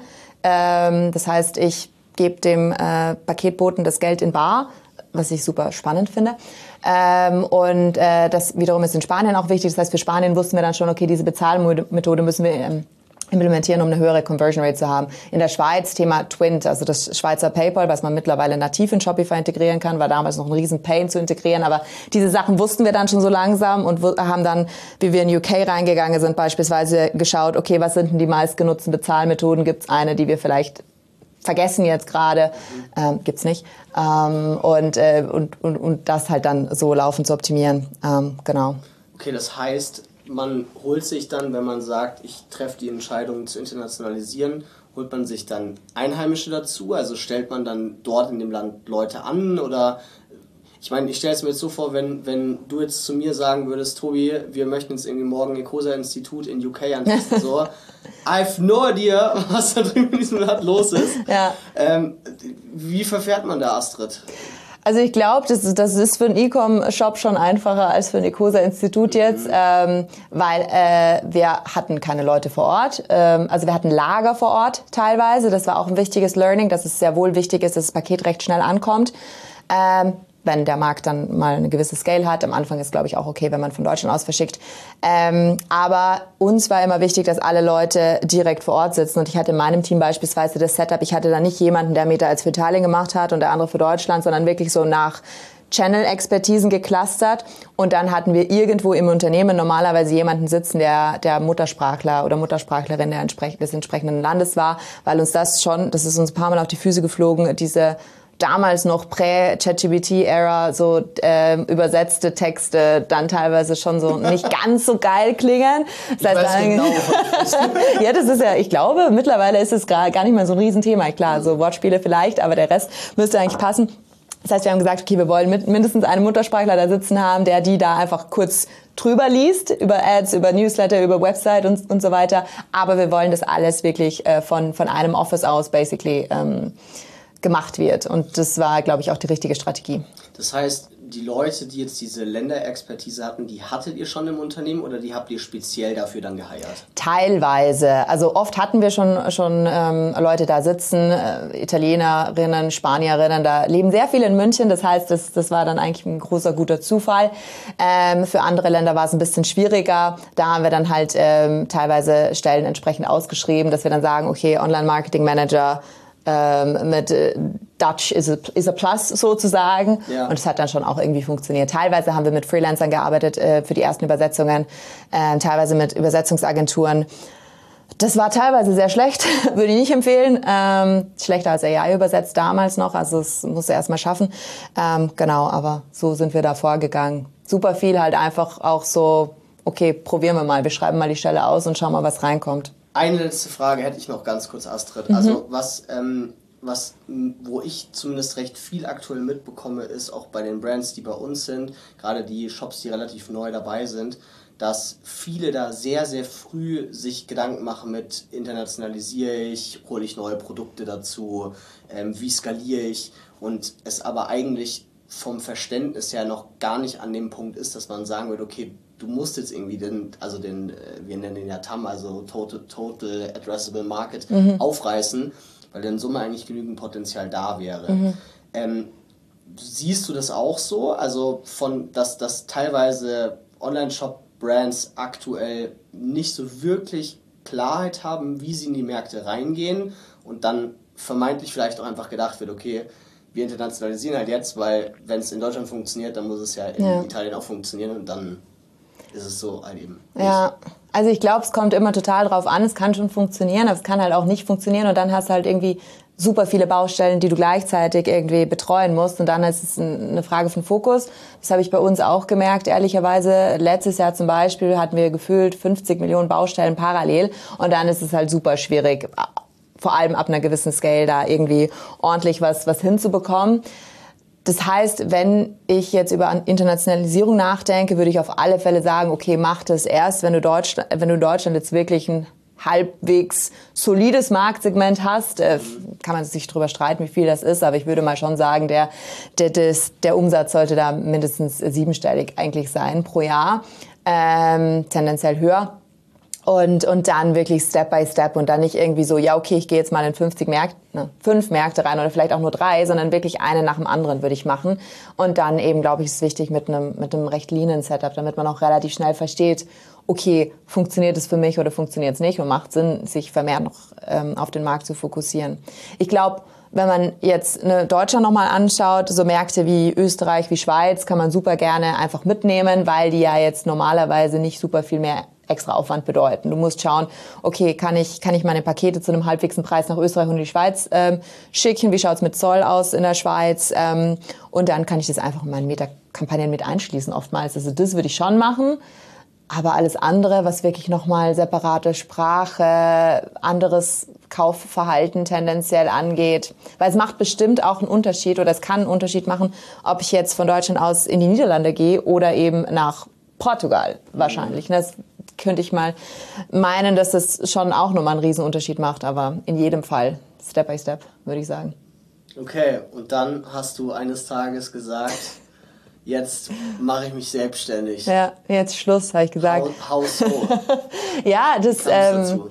Ähm, das heißt, ich gebe dem äh, Paketboten das Geld in bar, was ich super spannend finde. Ähm, und äh, das wiederum ist in Spanien auch wichtig. Das heißt, für Spanien wussten wir dann schon, okay, diese Bezahlmethode müssen wir ähm, implementieren, um eine höhere Conversion Rate zu haben. In der Schweiz Thema Twint, also das Schweizer PayPal, was man mittlerweile nativ in Shopify integrieren kann, war damals noch ein riesen Pain zu integrieren. Aber diese Sachen wussten wir dann schon so langsam und haben dann, wie wir in U K reingegangen sind, beispielsweise geschaut, okay, was sind denn die meistgenutzten Bezahlmethoden? Gibt es eine, die wir vielleicht vergessen jetzt gerade, ähm, gibt's nicht. Ähm, und, äh, und, und, und das halt dann so laufen zu optimieren. Ähm, genau. Okay, das heißt, man holt sich dann, wenn man sagt, ich treffe die Entscheidung zu internationalisieren, holt man sich dann Einheimische dazu? Also stellt man dann dort in dem Land Leute an? Oder ich meine, ich stelle es mir jetzt so vor, wenn, wenn du jetzt zu mir sagen würdest, Tobi, wir möchten jetzt irgendwie morgen Ecosa-Institut in U K antesten, so, I have no idea, was da drüben in diesem Land los ist. Ja. Ähm, wie verfährt man da, Astrid? Also ich glaube, das, das ist für einen E-Com-Shop schon einfacher als für ein Ecosa-Institut jetzt, mhm. ähm, weil äh, wir hatten keine Leute vor Ort. Ähm, also wir hatten Lager vor Ort teilweise. Das war auch ein wichtiges Learning, dass es sehr wohl wichtig ist, dass das Paket recht schnell ankommt. Ähm, wenn der Markt dann mal eine gewisse Scale hat. Am Anfang ist, glaube ich, auch okay, wenn man von Deutschland aus verschickt. Ähm, aber uns war immer wichtig, dass alle Leute direkt vor Ort sitzen. Und ich hatte in meinem Team beispielsweise das Setup, ich hatte da nicht jemanden, der Meta als für Italien gemacht hat und der andere für Deutschland, sondern wirklich so nach Channel-Expertisen geclustert. Und dann hatten wir irgendwo im Unternehmen normalerweise jemanden sitzen, der der Muttersprachler oder Muttersprachlerin der entsprech- des entsprechenden Landes war, weil uns das schon, das ist uns ein paar Mal auf die Füße geflogen, diese damals noch Prä-ChatGPT-Ära so äh, übersetzte Texte dann teilweise schon so nicht ganz so geil klingen. Das heißt, dann, genau, ja, das ist ja, ich glaube, mittlerweile ist es gar, gar nicht mehr so ein Riesenthema. Klar, so Wortspiele vielleicht, aber der Rest müsste eigentlich passen. Das heißt, wir haben gesagt, okay, wir wollen mit, mindestens einen Muttersprachler da sitzen haben, der die da einfach kurz drüber liest, über Ads, über Newsletter, über Website und, und so weiter. Aber wir wollen das alles wirklich äh, von, von einem Office aus basically ähm, gemacht wird. Und das war, glaube ich, auch die richtige Strategie. Das heißt, die Leute, die jetzt diese Länderexpertise hatten, die hattet ihr schon im Unternehmen oder die habt ihr speziell dafür dann geheiert? Teilweise. Also oft hatten wir schon schon ähm, Leute da sitzen, äh, Italienerinnen, Spanierinnen, da leben sehr viele in München. Das heißt, das, das war dann eigentlich ein großer, guter Zufall. Ähm, für andere Länder war es ein bisschen schwieriger. Da haben wir dann halt ähm, teilweise Stellen entsprechend ausgeschrieben, dass wir dann sagen, okay, Online-Marketing-Manager, Ähm, mit äh, Dutch is a, is a plus sozusagen. Ja. Und es hat dann schon auch irgendwie funktioniert. Teilweise haben wir mit Freelancern gearbeitet äh, für die ersten Übersetzungen, äh, teilweise mit Übersetzungsagenturen. Das war teilweise sehr schlecht, würde ich nicht empfehlen. Ähm, schlechter als A I übersetzt damals noch, also es musste erst mal schaffen. Ähm, genau, aber so sind wir da vorgegangen. Super viel halt einfach auch so, okay, probieren wir mal, wir schreiben mal die Stelle aus und schauen mal, was reinkommt. Eine letzte Frage hätte ich noch ganz kurz, Astrid. Mhm. Also was, ähm, was, wo ich zumindest recht viel aktuell mitbekomme, ist auch bei den Brands, die bei uns sind, gerade die Shops, die relativ neu dabei sind, dass viele da sehr, sehr früh sich Gedanken machen mit internationalisiere ich, hole ich neue Produkte dazu, ähm, wie skaliere ich, und es aber eigentlich vom Verständnis her noch gar nicht an dem Punkt ist, dass man sagen würde, okay, du musst jetzt irgendwie den, also den, wir nennen den ja T A M, also Total, Total Addressable Market, mhm. aufreißen, weil in Summe eigentlich genügend Potenzial da wäre. Mhm. Ähm, siehst du das auch so? Also von, dass, dass teilweise Online-Shop-Brands aktuell nicht so wirklich Klarheit haben, wie sie in die Märkte reingehen und dann vermeintlich vielleicht auch einfach gedacht wird, okay, wir internationalisieren halt jetzt, weil wenn es in Deutschland funktioniert, dann muss es ja in ja. Italien auch funktionieren und dann ist es so halt eben nicht. Ja, also ich glaube, es kommt immer total drauf an. Es kann schon funktionieren, aber es kann halt auch nicht funktionieren. Und dann hast du halt irgendwie super viele Baustellen, die du gleichzeitig irgendwie betreuen musst. Und dann ist es eine Frage von Fokus. Das habe ich bei uns auch gemerkt, ehrlicherweise. Letztes Jahr zum Beispiel hatten wir gefühlt fünfzig Millionen Baustellen parallel. Und dann ist es halt super schwierig, vor allem ab einer gewissen Scale da irgendwie ordentlich was, was hinzubekommen. Das heißt, wenn ich jetzt über Internationalisierung nachdenke, würde ich auf alle Fälle sagen, okay, mach das erst, wenn du Deutschland, wenn du in Deutschland jetzt wirklich ein halbwegs solides Marktsegment hast. Äh, kann man sich drüber streiten, wie viel das ist, aber ich würde mal schon sagen, der, der, des, der Umsatz sollte da mindestens siebenstellig eigentlich sein pro Jahr, ähm, tendenziell höher. Und, und dann wirklich Step by Step und dann nicht irgendwie so, ja okay, ich gehe jetzt mal in fünfzig Märkte, ne, fünf Märkte rein oder vielleicht auch nur drei, sondern wirklich eine nach dem anderen würde ich machen. Und dann eben, glaube ich, ist es wichtig mit einem, mit einem recht leanen Setup, damit man auch relativ schnell versteht, okay, funktioniert es für mich oder funktioniert es nicht und macht Sinn, sich vermehrt noch ähm, auf den Markt zu fokussieren. Ich glaube, wenn man jetzt eine Deutschland nochmal anschaut, so Märkte wie Österreich, wie Schweiz, kann man super gerne einfach mitnehmen, weil die ja jetzt normalerweise nicht super viel mehr extra Aufwand bedeuten. Du musst schauen, okay, kann ich kann ich meine Pakete zu einem halbwegs Preis nach Österreich und die Schweiz ähm, schicken? Wie schaut's mit Zoll aus in der Schweiz? Ähm, und dann kann ich das einfach in meinen Meta-Kampagnen mit einschließen oftmals. Also das würde ich schon machen. Aber alles andere, was wirklich nochmal separate Sprache, anderes Kaufverhalten tendenziell angeht, weil es macht bestimmt auch einen Unterschied oder es kann einen Unterschied machen, ob ich jetzt von Deutschland aus in die Niederlande gehe oder eben nach Portugal wahrscheinlich. Das könnte ich mal meinen, dass das schon auch nochmal einen Riesenunterschied macht, aber in jedem Fall Step by Step, würde ich sagen. Okay, und dann hast du eines Tages gesagt, jetzt mache ich mich selbstständig. Ja, jetzt Schluss, habe ich gesagt. How, how so? Ja, das, ähm,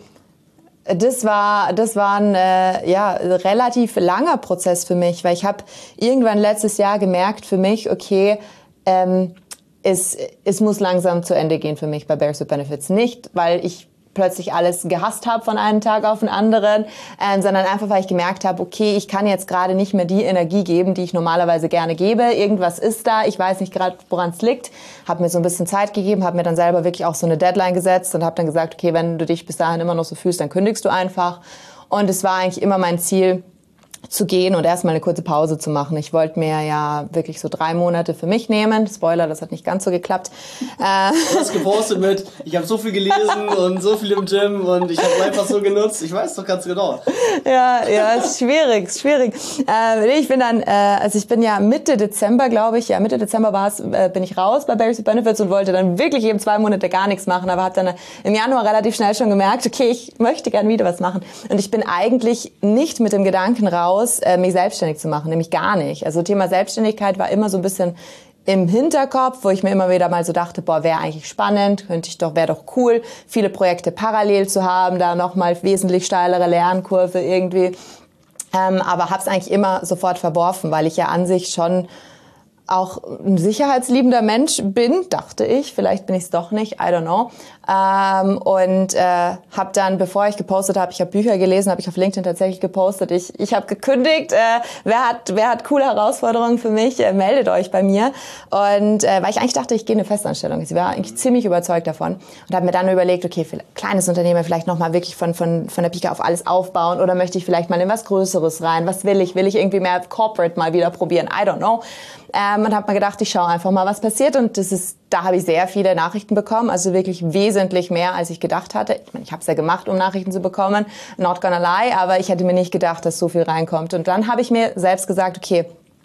das war, das war ein äh, ja, relativ langer Prozess für mich, weil ich habe irgendwann letztes Jahr gemerkt für mich, okay, ähm, es, es muss langsam zu Ende gehen für mich bei Bears with Benefits. Nicht, weil ich plötzlich alles gehasst habe von einem Tag auf den anderen, ähm, sondern einfach, weil ich gemerkt habe, okay, ich kann jetzt gerade nicht mehr die Energie geben, die ich normalerweise gerne gebe. Irgendwas ist da, ich weiß nicht gerade, woran es liegt. Habe mir so ein bisschen Zeit gegeben, habe mir dann selber wirklich auch so eine Deadline gesetzt und habe dann gesagt, okay, wenn du dich bis dahin immer noch so fühlst, dann kündigst du einfach. Und es war eigentlich immer mein Ziel, zu gehen und erstmal eine kurze Pause zu machen. Ich wollte mir ja wirklich so drei Monate für mich nehmen. Spoiler, das hat nicht ganz so geklappt. Äh du hast gepostet mit, ich habe so viel gelesen und so viel im Gym und ich habe einfach so genutzt. Ich weiß doch ganz genau. Ja, ja, ist schwierig, ist schwierig. Äh, ich bin dann, äh, also ich bin ja Mitte Dezember, glaube ich, ja Mitte Dezember war es, äh, bin ich raus bei Bears with Benefits und wollte dann wirklich eben zwei Monate gar nichts machen, aber habe dann im Januar relativ schnell schon gemerkt, okay, ich möchte gern wieder was machen. Und ich bin eigentlich nicht mit dem Gedanken raus, mich selbstständig zu machen, nämlich gar nicht. Also Thema Selbstständigkeit war immer so ein bisschen im Hinterkopf, wo ich mir immer wieder mal so dachte, boah, wäre eigentlich spannend, könnte ich doch, wäre doch cool, viele Projekte parallel zu haben, da nochmal wesentlich steilere Lernkurve irgendwie. Ähm, aber habe es eigentlich immer sofort verworfen, weil ich ja an sich schon auch ein sicherheitsliebender Mensch bin, dachte ich. Vielleicht bin ich es doch nicht, I don't know. Ähm, und äh, habe dann, bevor ich gepostet habe, ich habe Bücher gelesen, habe ich auf LinkedIn tatsächlich gepostet. Ich, ich habe gekündigt. Äh, wer hat, wer hat coole Herausforderungen für mich? Äh, meldet euch bei mir. Und äh, weil ich eigentlich dachte, ich gehe in eine Festanstellung. Ich war eigentlich ziemlich überzeugt davon und habe mir dann überlegt, okay, kleines Unternehmen, vielleicht nochmal wirklich von von von der Pike auf alles aufbauen oder möchte ich vielleicht mal in was Größeres rein? Was will ich? Will ich irgendwie mehr Corporate mal wieder probieren? I don't know. Ähm, und habe mir gedacht, ich schaue einfach mal, was passiert. Und das ist, da habe ich sehr viele Nachrichten bekommen, also wirklich wesentlich mehr, als ich gedacht hatte. Ich meine, ich habe es ja gemacht, um Nachrichten zu bekommen, not gonna lie, aber ich hätte mir nicht gedacht, dass so viel reinkommt. Und dann habe ich mir selbst gesagt, okay,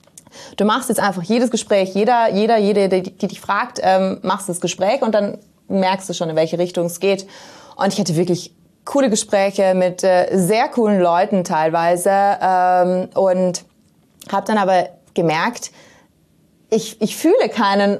du machst jetzt einfach jedes Gespräch, jeder, jeder, jede, die, die dich fragt, ähm, machst das Gespräch und dann merkst du schon, in welche Richtung es geht. Und ich hatte wirklich coole Gespräche mit äh, sehr coolen Leuten teilweise ähm, und habe dann aber gemerkt, Ich, ich fühle keinen,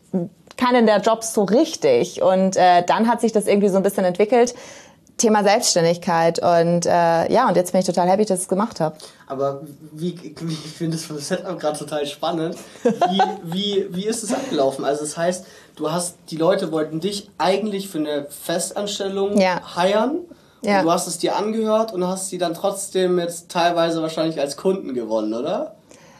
keinen der Jobs so richtig. Und äh, dann hat sich das irgendwie so ein bisschen entwickelt. Thema Selbstständigkeit. Und äh, ja, und jetzt bin ich total happy, dass ich es gemacht habe. Aber wie, wie ich finde das vom Setup gerade total spannend. Wie, wie, wie ist es abgelaufen? Also das heißt, du hast, die Leute wollten dich eigentlich für eine Festanstellung ja. hiren. Ja. Und du hast es dir angehört und hast sie dann trotzdem jetzt teilweise wahrscheinlich als Kunden gewonnen, oder?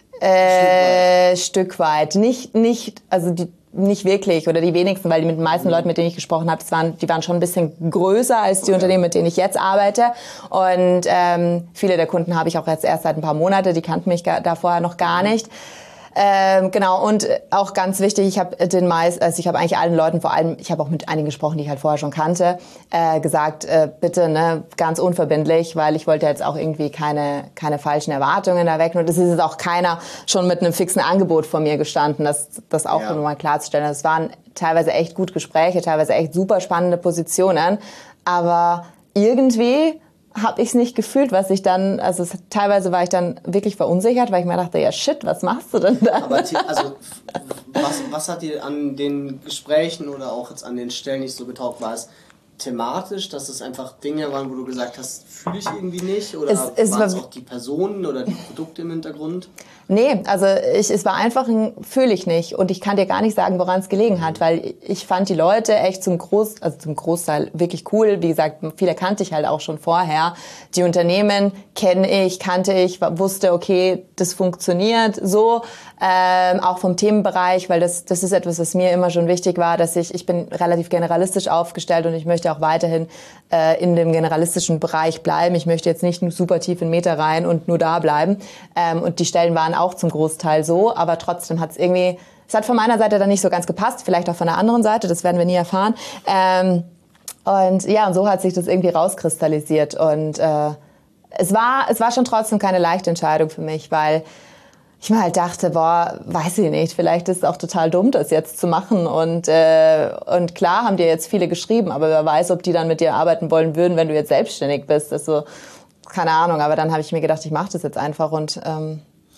Äh, Stück weit. Nicht, nicht, also die, nicht wirklich oder die wenigsten, weil die mit den meisten mhm. Leuten, mit denen ich gesprochen habe, das waren, die waren schon ein bisschen größer als die okay. Unternehmen, mit denen ich jetzt arbeite. Und ähm, viele der Kunden habe ich auch jetzt erst seit ein paar Monaten, die kannten mich da vorher noch gar nicht. Ähm, genau, und auch ganz wichtig, ich habe den meist, also ich habe eigentlich allen Leuten, vor allem, ich habe auch mit einigen gesprochen, die ich halt vorher schon kannte, äh, gesagt, äh, bitte, ne, ganz unverbindlich, weil ich wollte jetzt auch irgendwie keine keine falschen Erwartungen erwecken und es ist jetzt auch keiner schon mit einem fixen Angebot vor mir gestanden, das das auch ja. mal klarzustellen. Es waren teilweise echt gute Gespräche, teilweise echt super spannende Positionen, aber irgendwie habe ich es nicht gefühlt, was ich dann, also es, teilweise war ich dann wirklich verunsichert, weil ich mir dachte, ja shit, was machst du denn da? Aber also, was, was hat dir an den Gesprächen oder auch jetzt an den Stellen nicht so getaugt? War es thematisch, dass es einfach Dinge waren, wo du gesagt hast, fühle ich irgendwie nicht? Oder es, es waren es auch die Personen oder die Produkte im Hintergrund? Nee, also ich, es war einfach ein fühle ich nicht und ich kann dir gar nicht sagen, woran es gelegen hat, weil ich fand die Leute echt zum Groß, also zum Großteil wirklich cool. Wie gesagt, viele kannte ich halt auch schon vorher. Die Unternehmen kenne ich, kannte ich, wusste, okay, das funktioniert so, ähm, auch vom Themenbereich, weil das das ist etwas, was mir immer schon wichtig war, dass ich ich bin relativ generalistisch aufgestellt und ich möchte auch weiterhin äh, in dem generalistischen Bereich bleiben. Ich möchte jetzt nicht nur super tief in Meter rein und nur da bleiben. Ähm, und die Stellen waren auch zum Großteil so, aber trotzdem hat es irgendwie, es hat von meiner Seite dann nicht so ganz gepasst, vielleicht auch von der anderen Seite, das werden wir nie erfahren. Ähm, und ja, und so hat sich das irgendwie rauskristallisiert und äh, es war, es war schon trotzdem keine leichte Entscheidung für mich, weil ich mir halt dachte, boah, weiß ich nicht, vielleicht ist es auch total dumm, das jetzt zu machen und äh, und klar haben dir jetzt viele geschrieben, aber wer weiß, ob die dann mit dir arbeiten wollen würden, wenn du jetzt selbstständig bist, also keine Ahnung, aber dann habe ich mir gedacht, ich mache das jetzt einfach und ähm,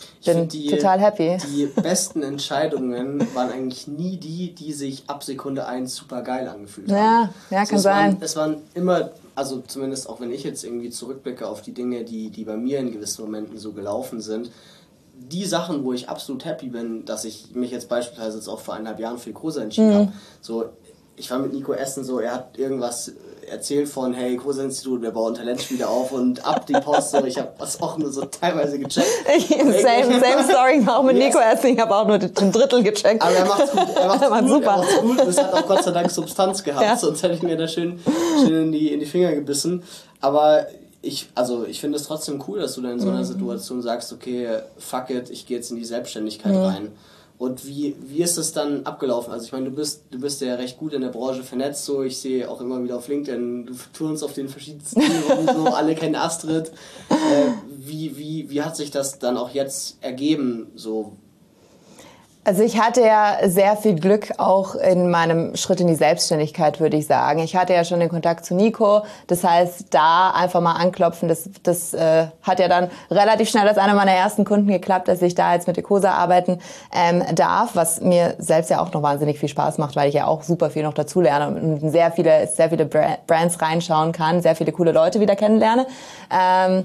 Ich bin die, total happy. Die besten Entscheidungen waren eigentlich nie die, die sich ab Sekunde eins super geil angefühlt ja, haben. Ja, also kann es sein. Waren, es waren immer, also zumindest auch wenn ich jetzt irgendwie zurückblicke auf die Dinge, die, die bei mir in gewissen Momenten so gelaufen sind, die Sachen, wo ich absolut happy bin, dass ich mich jetzt beispielsweise jetzt auch vor eineinhalb Jahren für Kosa entschieden mhm. habe. So, ich war mit Nico essen, so, er hat irgendwas erzählt von, hey, Kosa-Institut, wir bauen Talentspiele auf und ab die Post, so, ich habe das auch nur so teilweise gecheckt. same, same Story, auch mit yes. Nico essen, ich habe auch nur ein Drittel gecheckt. Aber er macht's gut, er macht's, er macht's gut, super. er macht's gut, das hat auch Gott sei Dank Substanz gehabt, ja. sonst hätte ich mir da schön, schön in, die, in die Finger gebissen. Aber ich, also ich finde es trotzdem cool, dass du dann in so einer mhm. Situation sagst, okay, fuck it, ich gehe jetzt in die Selbstständigkeit mhm. rein. Und wie, wie ist das dann abgelaufen? Also ich meine, du bist, du bist ja recht gut in der Branche vernetzt, so ich sehe auch immer wieder auf LinkedIn, du turnst auf den verschiedensten Themen, so alle kennen Astrid. Äh, wie, wie, wie hat sich das dann auch jetzt ergeben? So? Also ich hatte ja sehr viel Glück auch in meinem Schritt in die Selbstständigkeit, würde ich sagen. Ich hatte ja schon den Kontakt zu Nico, das heißt, da einfach mal anklopfen, das, das äh, hat ja dann relativ schnell als einer meiner ersten Kunden geklappt, dass ich da jetzt mit Ecosa arbeiten ähm, darf, was mir selbst ja auch noch wahnsinnig viel Spaß macht, weil ich ja auch super viel noch dazu lerne und in sehr viele, sehr viele Brands reinschauen kann, sehr viele coole Leute wieder kennenlerne. Ähm,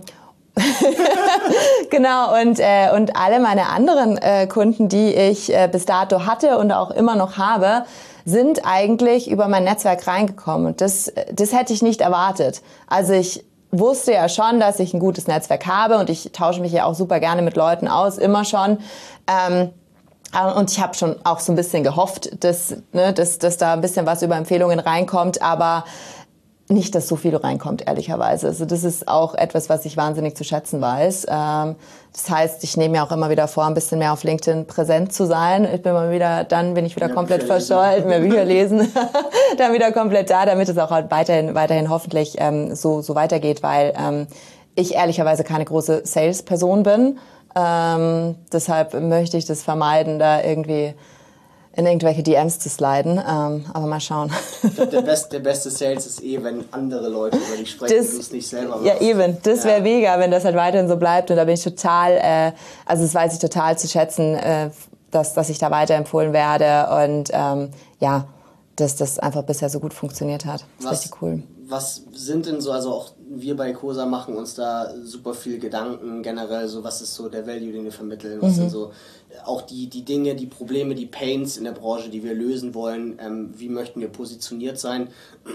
genau, und, äh, und alle meine anderen äh, Kunden, die ich äh, bis dato hatte und auch immer noch habe, sind eigentlich über mein Netzwerk reingekommen. Und das, das hätte ich nicht erwartet. Also ich wusste ja schon, dass ich ein gutes Netzwerk habe und ich tausche mich ja auch super gerne mit Leuten aus, immer schon. Ähm, und ich habe schon auch so ein bisschen gehofft, dass, ne, dass, dass da ein bisschen was über Empfehlungen reinkommt, aber nicht, dass so viel reinkommt, ehrlicherweise. Also das ist auch etwas, was ich wahnsinnig zu schätzen weiß. Ähm, das heißt, ich nehme mir auch immer wieder vor, ein bisschen mehr auf LinkedIn präsent zu sein. Ich bin mal wieder, dann bin ich wieder ja, komplett verscheut, mehr Bücher lesen, dann wieder komplett da, damit es auch halt weiterhin, weiterhin hoffentlich ähm, so, so weitergeht, weil ähm, ich ehrlicherweise keine große Sales-Person bin. Ähm, deshalb möchte ich das vermeiden, da irgendwie in irgendwelche D Ms zu sliden, ähm, aber mal schauen. Ich glaube, der, Best, der beste Sales ist eh, wenn andere Leute über dich sprechen, das, du es nicht selber machst. Ja, eben. Das wäre ja. mega, wenn das halt weiterhin so bleibt. Und da bin ich total, äh, also das weiß ich total zu schätzen, äh, dass, dass ich da weiterempfohlen werde. Und ähm, ja, dass das einfach bisher so gut funktioniert hat. Das ist was, richtig cool. Was sind denn so, also auch wir bei Ecosa machen uns da super viel Gedanken generell, so was ist so der Value, den wir vermitteln, was mhm. sind so auch die, die Dinge, die Probleme, die Pains in der Branche, die wir lösen wollen, ähm, wie möchten wir positioniert sein.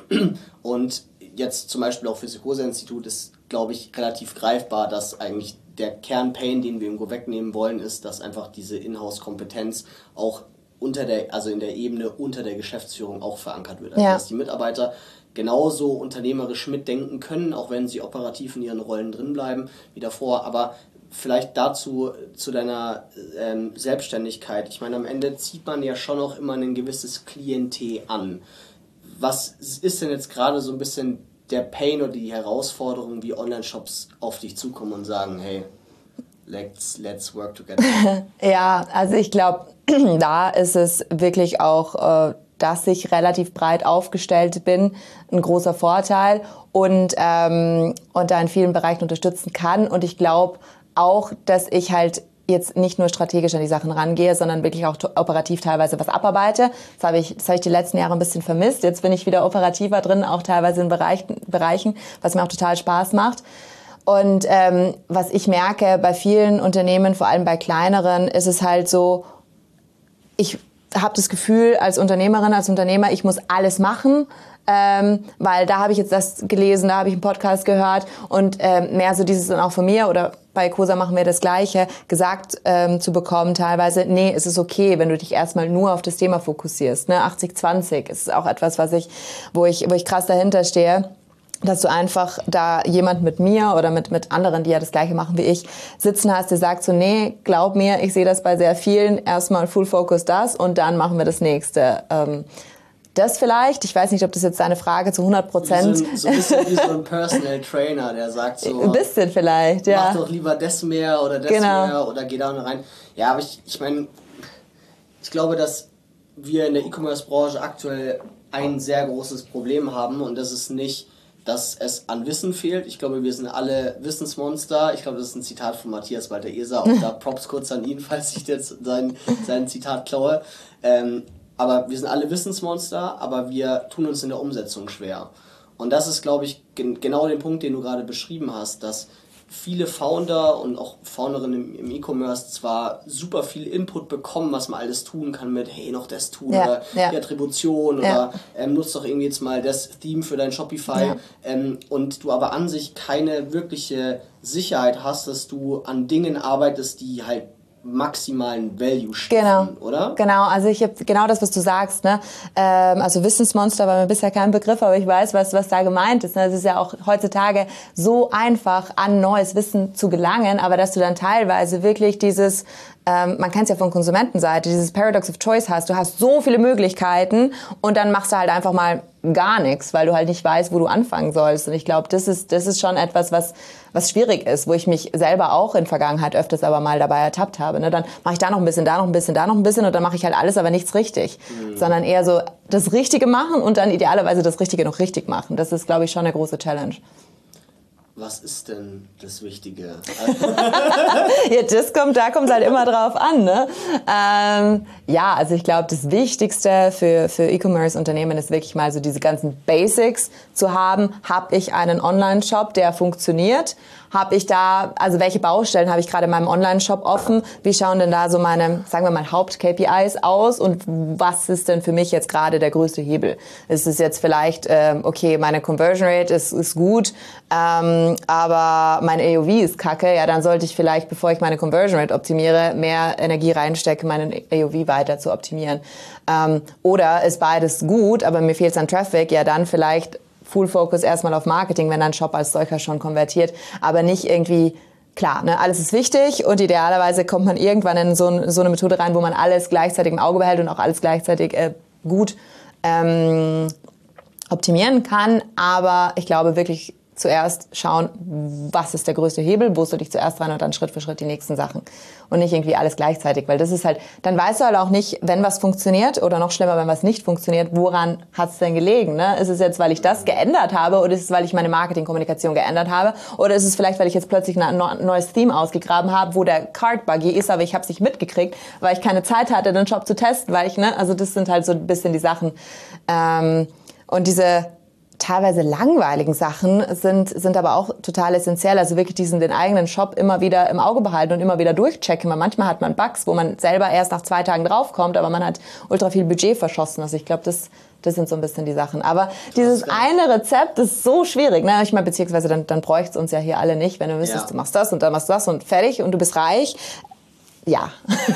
Und jetzt zum Beispiel auch für das Ecosa-Institut ist, glaube ich, relativ greifbar, dass eigentlich der Kernpain, den wir irgendwo wegnehmen wollen, ist, dass einfach diese Inhouse-Kompetenz auch unter der, also in der Ebene unter der Geschäftsführung auch verankert wird. Also ja. dass die Mitarbeiter genauso unternehmerisch mitdenken können, auch wenn sie operativ in ihren Rollen drin bleiben wie davor, aber vielleicht dazu, zu deiner ähm, Selbstständigkeit. Ich meine, am Ende zieht man ja schon auch immer ein gewisses Klientel an. Was ist denn jetzt gerade so ein bisschen der Pain oder die Herausforderung, wie Online-Shops auf dich zukommen und sagen, hey, let's, let's work together? Ja, also ich glaube, da ist es wirklich auch, äh, dass ich relativ breit aufgestellt bin, ein großer Vorteil und, ähm, und da in vielen Bereichen unterstützen kann. Und ich glaube auch, dass ich halt jetzt nicht nur strategisch an die Sachen rangehe, sondern wirklich auch operativ teilweise was abarbeite. Das habe ich, das habe ich die letzten Jahre ein bisschen vermisst. Jetzt bin ich wieder operativer drin, auch teilweise in Bereichen, Bereichen, was mir auch total Spaß macht. Und ähm, was ich merke bei vielen Unternehmen, vor allem bei kleineren, ist es halt so, ich habe das Gefühl als Unternehmerin, als Unternehmer, ich muss alles machen, ähm, weil da habe ich jetzt das gelesen, da habe ich einen Podcast gehört und ähm, mehr so dieses dann auch von mir oder bei Ecosa machen wir das Gleiche, gesagt ähm, zu bekommen teilweise, nee, es ist okay, wenn du dich erstmal nur auf das Thema fokussierst, ne, achtzig zwanzig ist auch etwas, was ich, wo ich, wo ich krass dahinter stehe. Dass du einfach da jemand mit mir oder mit mit anderen, die ja das Gleiche machen wie ich, sitzen hast, der sagt so, nee, glaub mir, ich sehe das bei sehr vielen, erstmal Full Focus das und dann machen wir das Nächste. Ähm, das vielleicht, ich weiß nicht, ob das jetzt deine Frage zu hundert Prozent... So, so ein bisschen wie so ein Personal Trainer, der sagt so... Ein bisschen vielleicht, ja. Mach doch lieber das mehr oder das genau. mehr oder geh da rein. Ja, aber ich, ich meine, ich glaube, dass wir in der E-Commerce-Branche aktuell ein sehr großes Problem haben und das ist nicht dass es an Wissen fehlt. Ich glaube, wir sind alle Wissensmonster. Ich glaube, das ist ein Zitat von Matthias Walter-Eser. Auch da Props kurz an ihn, falls ich jetzt sein, sein Zitat klaue. Ähm, aber wir sind alle Wissensmonster, aber wir tun uns in der Umsetzung schwer. Und das ist, glaube ich, gen- genau der Punkt, den du gerade beschrieben hast, dass viele Founder und auch Founderinnen im, im E-Commerce zwar super viel Input bekommen, was man alles tun kann mit, hey, noch das tun ja, oder ja. die Attribution ja. oder ähm, nutzt doch irgendwie jetzt mal das Theme für dein Shopify ja. ähm, und du aber an sich keine wirkliche Sicherheit hast, dass du an Dingen arbeitest, die halt maximalen Value stiften, genau. oder? Genau, also ich habe genau das, was du sagst, ne? Ähm, also Wissensmonster war mir bisher kein Begriff, aber ich weiß, was was da gemeint ist. Ne? Es ist ja auch heutzutage so einfach, an neues Wissen zu gelangen, aber dass du dann teilweise wirklich dieses, ähm, man kennt es ja von Konsumentenseite, dieses Paradox of Choice hast. Du hast so viele Möglichkeiten und dann machst du halt einfach mal gar nichts, weil du halt nicht weißt, wo du anfangen sollst. Und ich glaube, das ist das ist schon etwas, was was schwierig ist, wo ich mich selber auch in Vergangenheit öfters aber mal dabei ertappt habe. Ne? Dann mache ich da noch ein bisschen, da noch ein bisschen, da noch ein bisschen und dann mache ich halt alles, aber nichts richtig. Mhm. Sondern eher so das Richtige machen und dann idealerweise das Richtige noch richtig machen. Das ist, glaube ich, schon eine große Challenge. Was ist denn das Wichtige? Ja, das kommt, da kommt es halt immer drauf an, ne? Ähm, ja, also ich glaube, das Wichtigste für, für E-Commerce-Unternehmen ist wirklich mal so diese ganzen Basics zu haben. Habe ich einen Online-Shop, der funktioniert? Habe ich da, also welche Baustellen habe ich gerade in meinem Online-Shop offen? Wie schauen denn da so meine, sagen wir mal, Haupt-K P Is aus? Und was ist denn für mich jetzt gerade der größte Hebel? Ist es jetzt vielleicht, ähm, okay, meine Conversion Rate ist, ist gut, ähm, aber mein A O V ist kacke, ja, dann sollte ich vielleicht, bevor ich meine Conversion Rate optimiere, mehr Energie reinstecken, meinen A O V weiter zu optimieren. Ähm, oder ist beides gut, aber mir fehlt es an Traffic, ja, dann vielleicht Full Focus erstmal auf Marketing, wenn ein Shop als solcher schon konvertiert, aber nicht irgendwie, klar, ne, alles ist wichtig und idealerweise kommt man irgendwann in so, so eine Methode rein, wo man alles gleichzeitig im Auge behält und auch alles gleichzeitig äh, gut ähm, optimieren kann, aber ich glaube wirklich zuerst schauen, was ist der größte Hebel, wo soll ich zuerst rein und dann Schritt für Schritt die nächsten Sachen. Und nicht irgendwie alles gleichzeitig, weil das ist halt, dann weißt du halt auch nicht, wenn was funktioniert oder noch schlimmer, wenn was nicht funktioniert, woran hat es denn gelegen? Ne? Ist es jetzt, weil ich das geändert habe oder ist es, weil ich meine Marketingkommunikation geändert habe oder ist es vielleicht, weil ich jetzt plötzlich ein neues Theme ausgegraben habe, wo der Cart buggy ist, aber ich habe es nicht mitgekriegt, weil ich keine Zeit hatte, den Shop zu testen, weil ich, ne, also das sind halt so ein bisschen die Sachen. Ähm, und diese teilweise langweiligen Sachen sind, sind aber auch total essentiell. Also wirklich diesen, den eigenen Shop immer wieder im Auge behalten und immer wieder durchchecken. Weil manchmal hat man Bugs, wo man selber erst nach zwei Tagen draufkommt, aber man hat ultra viel Budget verschossen. Also ich glaube, das, das sind so ein bisschen die Sachen. Aber dieses eine Rezept ist so schwierig. Ne? Ich meine, beziehungsweise dann, dann bräuchte es uns ja hier alle nicht, wenn du wüsstest, ja. Du machst das und dann machst du das und fertig und du bist reich. Ja.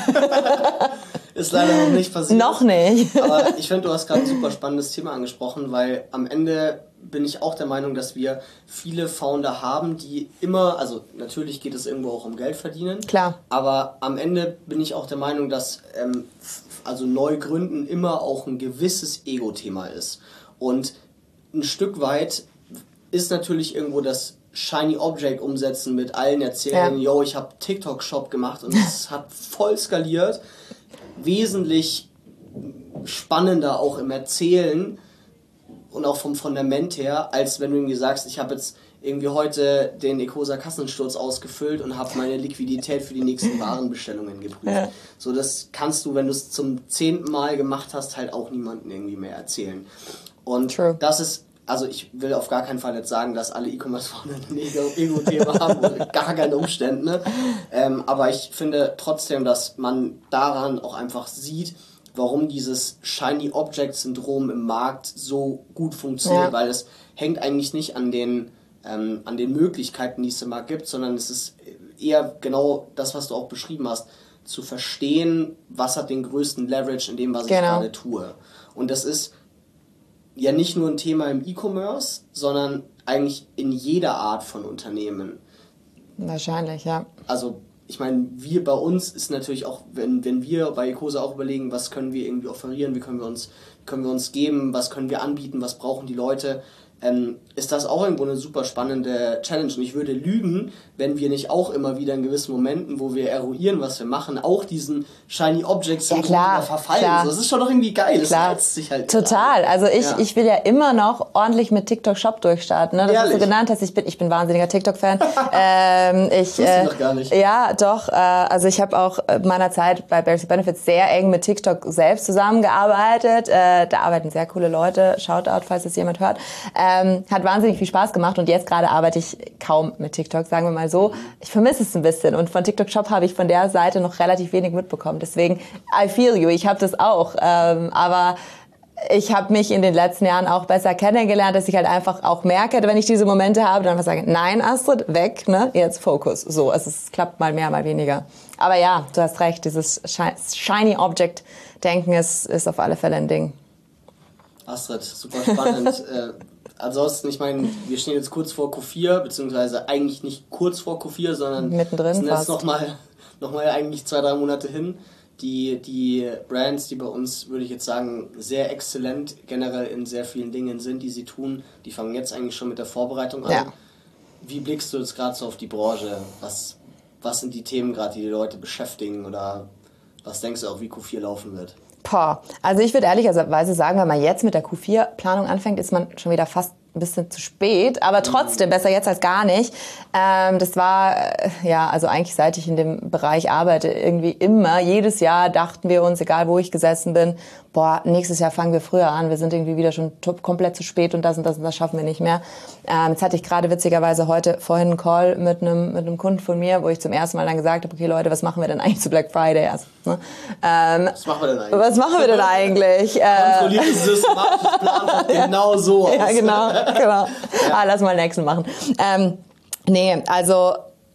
Ist leider noch nicht passiert. Noch nicht. Aber ich finde, du hast gerade ein super spannendes Thema angesprochen, weil am Ende bin ich auch der Meinung, dass wir viele Founder haben, die immer, also natürlich geht es irgendwo auch um Geld verdienen. Klar. Aber am Ende bin ich auch der Meinung, dass ähm, also Neugründen immer auch ein gewisses Ego-Thema ist. Und ein Stück weit ist natürlich irgendwo das Shiny Object umsetzen mit allen erzählen, yo, ja. ich habe TikTok-Shop gemacht und es hat voll skaliert. Wesentlich spannender auch im Erzählen und auch vom Fundament her, als wenn du irgendwie sagst, ich habe jetzt irgendwie heute den Ecosa Kassensturz ausgefüllt und habe meine Liquidität für die nächsten Warenbestellungen geprüft. Ja. So, das kannst du, wenn du es zum zehnten Mal gemacht hast, halt auch niemandem irgendwie mehr erzählen. Und True. Das ist, also ich will auf gar keinen Fall jetzt sagen, dass alle E-Commerce-Founder ein Ego-Thema haben, oder gar keine Umstände. Ne? Ähm, aber ich finde trotzdem, dass man daran auch einfach sieht, warum dieses Shiny Object-Syndrom im Markt so gut funktioniert, ja. weil es hängt eigentlich nicht an den, ähm, an den Möglichkeiten, die es im Markt gibt, sondern es ist eher genau das, was du auch beschrieben hast, zu verstehen, was hat den größten Leverage in dem, was genau. ich gerade tue. Und das ist ja nicht nur ein Thema im E-Commerce, sondern eigentlich in jeder Art von Unternehmen. Wahrscheinlich, ja. Also ich meine, wir bei uns ist natürlich auch, wenn, wenn wir bei Ecosa auch überlegen, was können wir irgendwie offerieren, wie können wir uns, können wir uns geben, was können wir anbieten, was brauchen die Leute, ähm, ist das auch irgendwo eine super spannende Challenge. Und ich würde lügen, wenn wir nicht auch immer wieder in gewissen Momenten, wo wir eruieren, was wir machen, auch diesen Shiny Objects ja, klar, verfallen. Klar. So, das ist schon doch irgendwie geil. Das klar. reizt sich halt. Total. Gerade. Also ich, ja. ich will ja immer noch ordentlich mit TikTok Shop durchstarten. Ne? Das, Ehrlich? was du genannt hast, ich bin, ich bin wahnsinniger TikTok-Fan. ähm, ich, das äh, doch gar nicht. Ja, doch. Äh, also ich habe auch meiner Zeit bei Basic Benefits sehr eng mit TikTok selbst zusammengearbeitet. Äh, da arbeiten sehr coole Leute. Shoutout, falls es jemand hört. Ähm, hat wahnsinnig viel Spaß gemacht und jetzt gerade arbeite ich kaum mit TikTok, sagen wir mal so. Ich vermisse es ein bisschen und von TikTok Shop habe ich von der Seite noch relativ wenig mitbekommen. Deswegen, I feel you, ich habe das auch. Ähm, aber ich habe mich in den letzten Jahren auch besser kennengelernt, dass ich halt einfach auch merke, wenn ich diese Momente habe, dann einfach sage, nein, Astrid, weg, ne, jetzt Fokus. So, also es klappt mal mehr, mal weniger. Aber ja, du hast recht, dieses Shiny Object Denken ist, ist auf alle Fälle ein Ding. Astrid, super spannend. äh, ansonsten, ich meine, wir stehen jetzt kurz vor Q vier, beziehungsweise eigentlich nicht kurz vor Q vier, sondern mittendrin sind fast. jetzt nochmal noch mal eigentlich zwei, drei Monate hin. Die, die Brands, die bei uns, würde ich jetzt sagen, sehr exzellent generell in sehr vielen Dingen sind, die sie tun, die fangen jetzt eigentlich schon mit der Vorbereitung an. Ja. Wie blickst du jetzt gerade so auf die Branche? Was, was sind die Themen gerade, die die Leute beschäftigen? Oder was denkst du auch, wie Q vier laufen wird? Boah, also ich würde ehrlicherweise sagen, wenn man jetzt mit der Q vier Planung anfängt, ist man schon wieder fast ein bisschen zu spät, aber trotzdem besser jetzt als gar nicht. Ähm, das war, äh, ja, also eigentlich seit ich in dem Bereich arbeite, irgendwie immer, jedes Jahr dachten wir uns, egal wo ich gesessen bin, boah, nächstes Jahr fangen wir früher an, wir sind irgendwie wieder schon top, komplett zu spät und das und das und das schaffen wir nicht mehr. Ähm, jetzt hatte ich gerade witzigerweise heute vorhin einen Call mit einem mit einem Kunden von mir, wo ich zum ersten Mal dann gesagt habe, okay Leute, was machen wir denn eigentlich zu Black Friday? Also, ne? ähm, was machen wir denn eigentlich? Was machen wir denn eigentlich? Kontrolliertes systematisches Plan genau so aus. Ja, genau. genau. Ja. Ah, lass mal den nächsten machen. Ähm, nee, also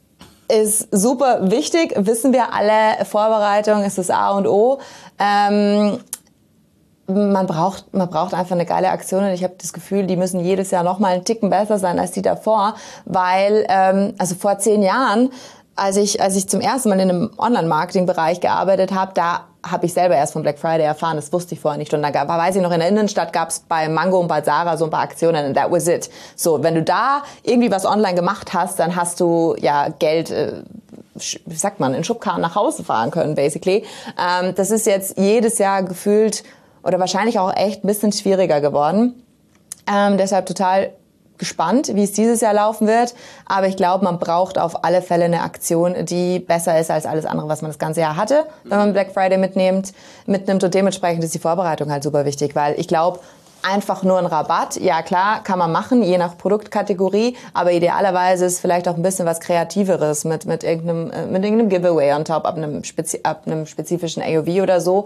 ist super wichtig, wissen wir alle, Vorbereitung ist das A und O. Ähm, man braucht, man braucht einfach eine geile Aktion und ich habe das Gefühl, die müssen jedes Jahr noch mal einen Ticken besser sein als die davor, weil, ähm, also vor zehn Jahren, als ich, als ich zum ersten Mal in einem Online-Marketing-Bereich gearbeitet habe, da habe ich selber erst von Black Friday erfahren, das wusste ich vorher nicht. Und da gab, weiß ich noch, in der Innenstadt gab es bei Mango und bei Zara so ein paar Aktionen and that was it. So, wenn du da irgendwie was online gemacht hast, dann hast du ja Geld, äh, wie sagt man, in Schubkarren nach Hause fahren können, basically. Ähm, das ist jetzt jedes Jahr gefühlt oder wahrscheinlich auch echt ein bisschen schwieriger geworden. Ähm, deshalb total gespannt, wie es dieses Jahr laufen wird. Aber ich glaube, man braucht auf alle Fälle eine Aktion, die besser ist als alles andere, was man das ganze Jahr hatte, wenn man Black Friday mitnimmt, mitnimmt. Und dementsprechend ist die Vorbereitung halt super wichtig, weil ich glaube, einfach nur ein Rabatt, ja klar, kann man machen, je nach Produktkategorie, aber idealerweise ist vielleicht auch ein bisschen was Kreativeres mit, mit, irgendeinem, mit irgendeinem Giveaway on top, ab einem, Spezi- ab einem spezifischen A O V oder so.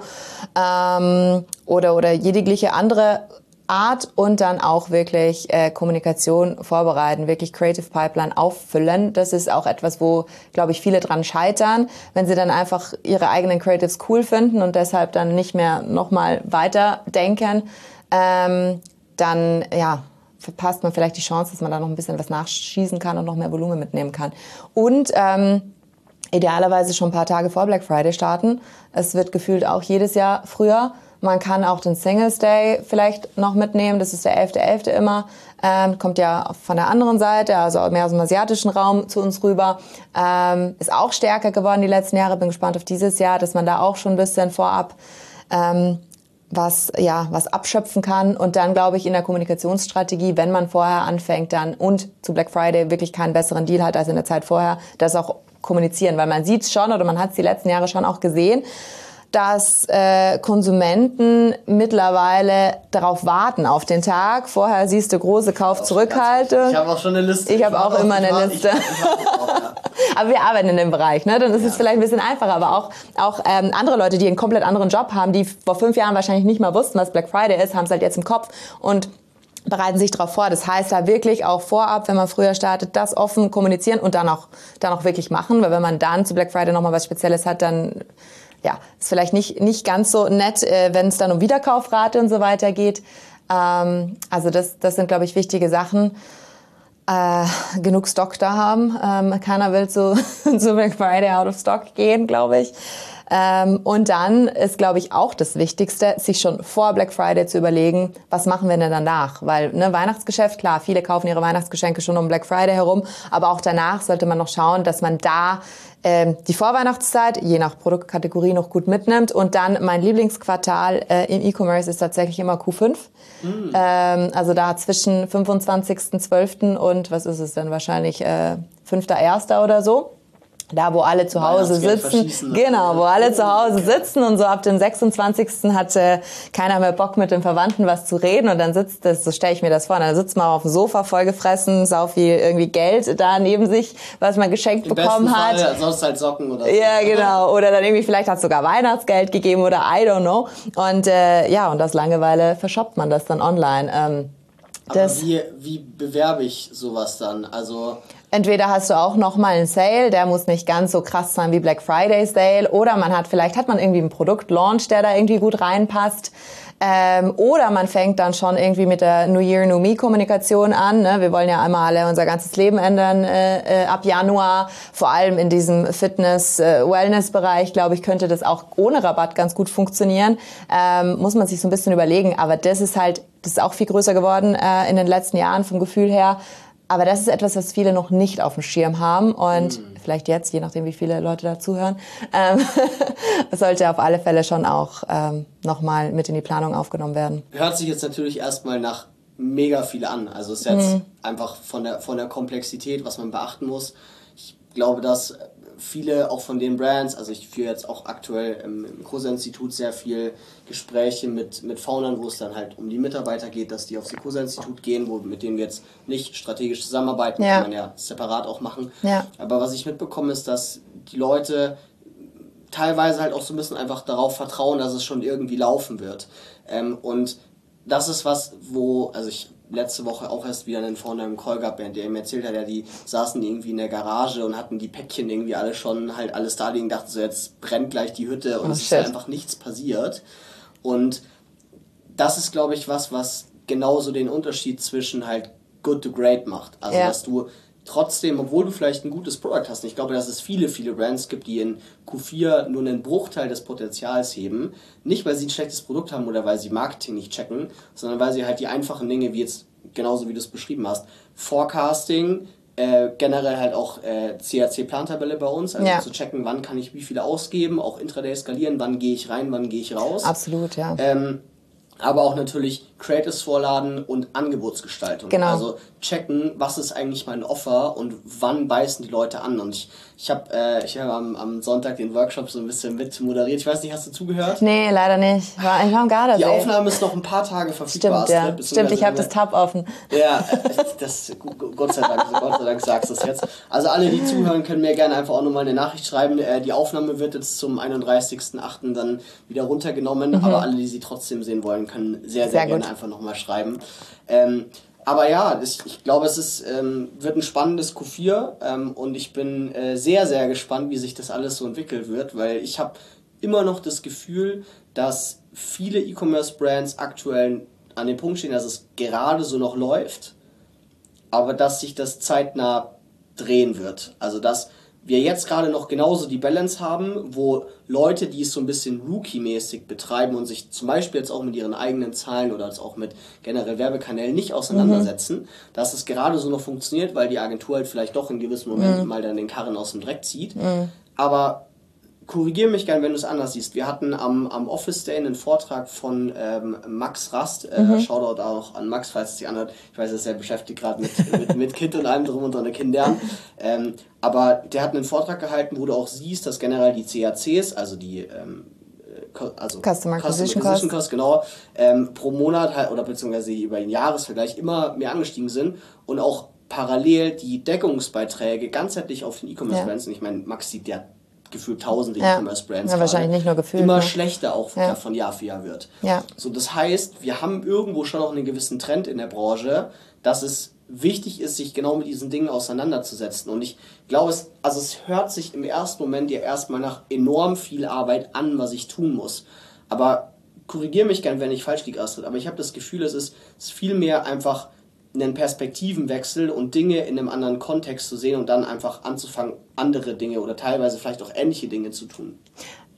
Ähm, oder, oder jegliche andere Art und dann auch wirklich äh, Kommunikation vorbereiten, wirklich Creative Pipeline auffüllen. Das ist auch etwas, wo, glaube ich, viele dran scheitern, wenn sie dann einfach ihre eigenen Creatives cool finden und deshalb dann nicht mehr nochmal weiterdenken, ähm, dann ja verpasst man vielleicht die Chance, dass man da noch ein bisschen was nachschießen kann und noch mehr Volumen mitnehmen kann. Und ähm, idealerweise schon ein paar Tage vor Black Friday starten. Es wird gefühlt auch jedes Jahr früher. Man kann auch den Singles Day vielleicht noch mitnehmen. Das ist der elfter elfter immer. Ähm, kommt ja von der anderen Seite, also mehr aus dem asiatischen Raum zu uns rüber. Ähm, ist auch stärker geworden die letzten Jahre. Bin gespannt auf dieses Jahr, dass man da auch schon ein bisschen vorab ähm, was, ja, was abschöpfen kann. Und dann, glaube ich, in der Kommunikationsstrategie, wenn man vorher anfängt dann und zu Black Friday wirklich keinen besseren Deal hat als in der Zeit vorher, das auch kommunizieren. Weil man sieht es schon oder man hat es die letzten Jahre schon auch gesehen, dass äh, Konsumenten mittlerweile darauf warten, auf den Tag. Vorher siehst du große Kauf-Zurückhaltung. Ich habe auch schon eine Liste. Ich habe auch, auch immer eine war, Liste. Ich, ich auch, ja. Aber wir arbeiten in dem Bereich, ne? Dann ist ja. es vielleicht ein bisschen einfacher. Aber auch, auch ähm, andere Leute, die einen komplett anderen Job haben, die vor fünf Jahren wahrscheinlich nicht mal wussten, was Black Friday ist, haben es halt jetzt im Kopf und bereiten sich darauf vor. Das heißt, da wirklich auch vorab, wenn man früher startet, das offen kommunizieren und dann auch, dann auch wirklich machen. Weil wenn man dann zu Black Friday nochmal was Spezielles hat, dann ja, ist vielleicht nicht, nicht ganz so nett, äh, wenn es dann um Wiederkaufrate und so weiter geht. Ähm, also das, das sind, glaube ich, wichtige Sachen. Äh, genug Stock da haben. Ähm, keiner will zu, zu Black Friday out of stock gehen, glaube ich. Ähm, und dann ist, glaube ich, auch das Wichtigste, sich schon vor Black Friday zu überlegen, was machen wir denn danach? Weil ne, Weihnachtsgeschäft, klar, viele kaufen ihre Weihnachtsgeschenke schon um Black Friday herum, aber auch danach sollte man noch schauen, dass man da ähm, die Vorweihnachtszeit, je nach Produktkategorie, noch gut mitnimmt. Und dann mein Lieblingsquartal äh, im E-Commerce ist tatsächlich immer Q fünf. Mhm. Ähm, also da zwischen fünfundzwanzigsten zwölften und, was ist es denn, wahrscheinlich äh, fünfter erster oder so. Da, wo alle zu Hause sitzen, genau, wo alle zu Hause sitzen und so ab dem sechsundzwanzigsten hat äh, keiner mehr Bock mit den Verwandten was zu reden und dann sitzt das, so stelle ich mir das vor, dann sitzt man auf dem Sofa vollgefressen, sau viel irgendwie Geld da neben sich, was man geschenkt Im bekommen besten hat. Fall, sonst halt Socken oder so. Ja, genau, oder dann irgendwie vielleicht hat es sogar Weihnachtsgeld gegeben oder I don't know und äh, ja, und aus Langeweile verschoppt man das dann online. Ähm, Aber wie, wie bewerbe ich sowas dann? Also entweder hast du auch noch mal einen Sale, der muss nicht ganz so krass sein wie Black Friday Sale, oder man hat vielleicht hat man irgendwie einen Produktlaunch, der da irgendwie gut reinpasst. Ähm, oder man fängt dann schon irgendwie mit der New Year, New Me Kommunikation an. Ne? Wir wollen ja einmal alle unser ganzes Leben ändern äh, äh, ab Januar. Vor allem in diesem Fitness-Wellness-Bereich, glaube ich, könnte das auch ohne Rabatt ganz gut funktionieren. Ähm, muss man sich so ein bisschen überlegen. Aber das ist halt, das ist auch viel größer geworden äh, in den letzten Jahren vom Gefühl her. Aber das ist etwas, was viele noch nicht auf dem Schirm haben und mm. vielleicht jetzt, je nachdem wie viele Leute dazuhören, ähm, sollte auf alle Fälle schon auch ähm, nochmal mit in die Planung aufgenommen werden. Hört sich jetzt natürlich erstmal nach mega viel an. Also es ist jetzt mm. einfach von der, von der Komplexität, was man beachten muss. Ich glaube, dass viele auch von den Brands, also ich führe jetzt auch aktuell im, im Kurse-Institut sehr viel Gespräche mit, mit Foundern, wo es dann halt um die Mitarbeiter geht, dass die aufs Kurse-Institut gehen, wo, mit denen wir jetzt nicht strategisch zusammenarbeiten, ja. kann man ja separat auch machen. Ja. Aber was ich mitbekomme, ist, dass die Leute teilweise halt auch so ein bisschen einfach darauf vertrauen, dass es schon irgendwie laufen wird. Ähm, und das ist was, wo, also ich letzte Woche auch erst wieder einen Founder im Call gab, der mir erzählt hat, ja, die saßen irgendwie in der Garage und hatten die Päckchen irgendwie alle schon halt alles da liegen, dachten so, jetzt brennt gleich die Hütte und oh, es ist halt einfach nichts passiert. Und das ist, glaube ich, was, was genauso den Unterschied zwischen halt good to great macht. Also, ja. dass du trotzdem, obwohl du vielleicht ein gutes Produkt hast, und ich glaube, dass es viele, viele Brands gibt, die in Q vier nur einen Bruchteil des Potenzials heben, nicht weil sie ein schlechtes Produkt haben oder weil sie Marketing nicht checken, sondern weil sie halt die einfachen Dinge, wie jetzt, genauso wie du es beschrieben hast, Forecasting, äh, generell halt auch äh, C A C-Plantabelle bei uns, also ja. zu checken, wann kann ich wie viel ausgeben, auch Intraday skalieren, wann gehe ich rein, wann gehe ich raus. Absolut, ja. Ähm, aber auch natürlich Creatives vorladen und Angebotsgestaltung. Genau. Also checken, was ist eigentlich mein Offer und wann beißen die Leute an. Und ich, ich habe äh, ich hab am, am Sonntag den Workshop so ein bisschen mit moderiert. Ich weiß nicht, hast du zugehört? Nee, leider nicht. Ich war, ich war am Gardasee. Die Aufnahme ist noch ein paar Tage verfügbar. Stimmt, ja. Stimmt, ich habe das Tab offen. Ja, das, Gott sei Dank, Gott sei Dank sagst du es jetzt. Also alle, die zuhören, können mir gerne einfach auch nochmal eine Nachricht schreiben. Die Aufnahme wird jetzt zum einunddreißigsten achten dann wieder runtergenommen, mhm. aber alle, die sie trotzdem sehen wollen, können sehr, sehr, sehr gerne gut. einfach nochmal schreiben. Ähm, aber ja, ich, ich glaube, es ist, ähm, wird ein spannendes Q vier ähm, und ich bin äh, sehr, sehr gespannt, wie sich das alles so entwickelt wird, weil ich habe immer noch das Gefühl, dass viele E-Commerce-Brands aktuell an dem Punkt stehen, dass es gerade so noch läuft, aber dass sich das zeitnah drehen wird. Also dass wir jetzt gerade noch genauso die Balance haben, wo Leute, die es so ein bisschen Rookie-mäßig betreiben und sich zum Beispiel jetzt auch mit ihren eigenen Zahlen oder jetzt auch mit generell Werbekanälen nicht auseinandersetzen, mhm. dass es gerade so noch funktioniert, weil die Agentur halt vielleicht doch in gewissen Momenten mhm. mal dann den Karren aus dem Dreck zieht. Mhm. Aber korrigiere mich gern, wenn du es anders siehst. Wir hatten am, am Office Day einen Vortrag von ähm, Max Rast. Äh, mhm. Shoutout auch an Max, falls es sich anhört. Ich weiß, er ist sehr beschäftigt gerade mit, mit, mit Kind und allem drum und dran, Kindern. Ähm, aber der hat einen Vortrag gehalten, wo du auch siehst, dass generell die C A Cs, also die ähm, also Customer Acquisition Cost, Cost genau, ähm, pro Monat halt, oder beziehungsweise über den Jahresvergleich immer mehr angestiegen sind und auch parallel die Deckungsbeiträge ganzheitlich auf den E-Commerce-Brands, ja. und ich meine, Max sieht ja gefühlt tausende ja. E-Commerce-Brands ja, wahrscheinlich nicht nur gefühlt, immer ne? schlechter auch ja. von Jahr für Jahr wird. Ja. So, das heißt, wir haben irgendwo schon auch einen gewissen Trend in der Branche, dass es wichtig ist, sich genau mit diesen Dingen auseinanderzusetzen. Und ich glaube, es, also es hört sich im ersten Moment ja erstmal nach enorm viel Arbeit an, was ich tun muss. Aber korrigiere mich gern, wenn ich falsch liege, Astrid, aber ich habe das Gefühl, es ist, es ist vielmehr einfach einen Perspektivenwechsel und Dinge in einem anderen Kontext zu sehen und dann einfach anzufangen, andere Dinge oder teilweise vielleicht auch ähnliche Dinge zu tun.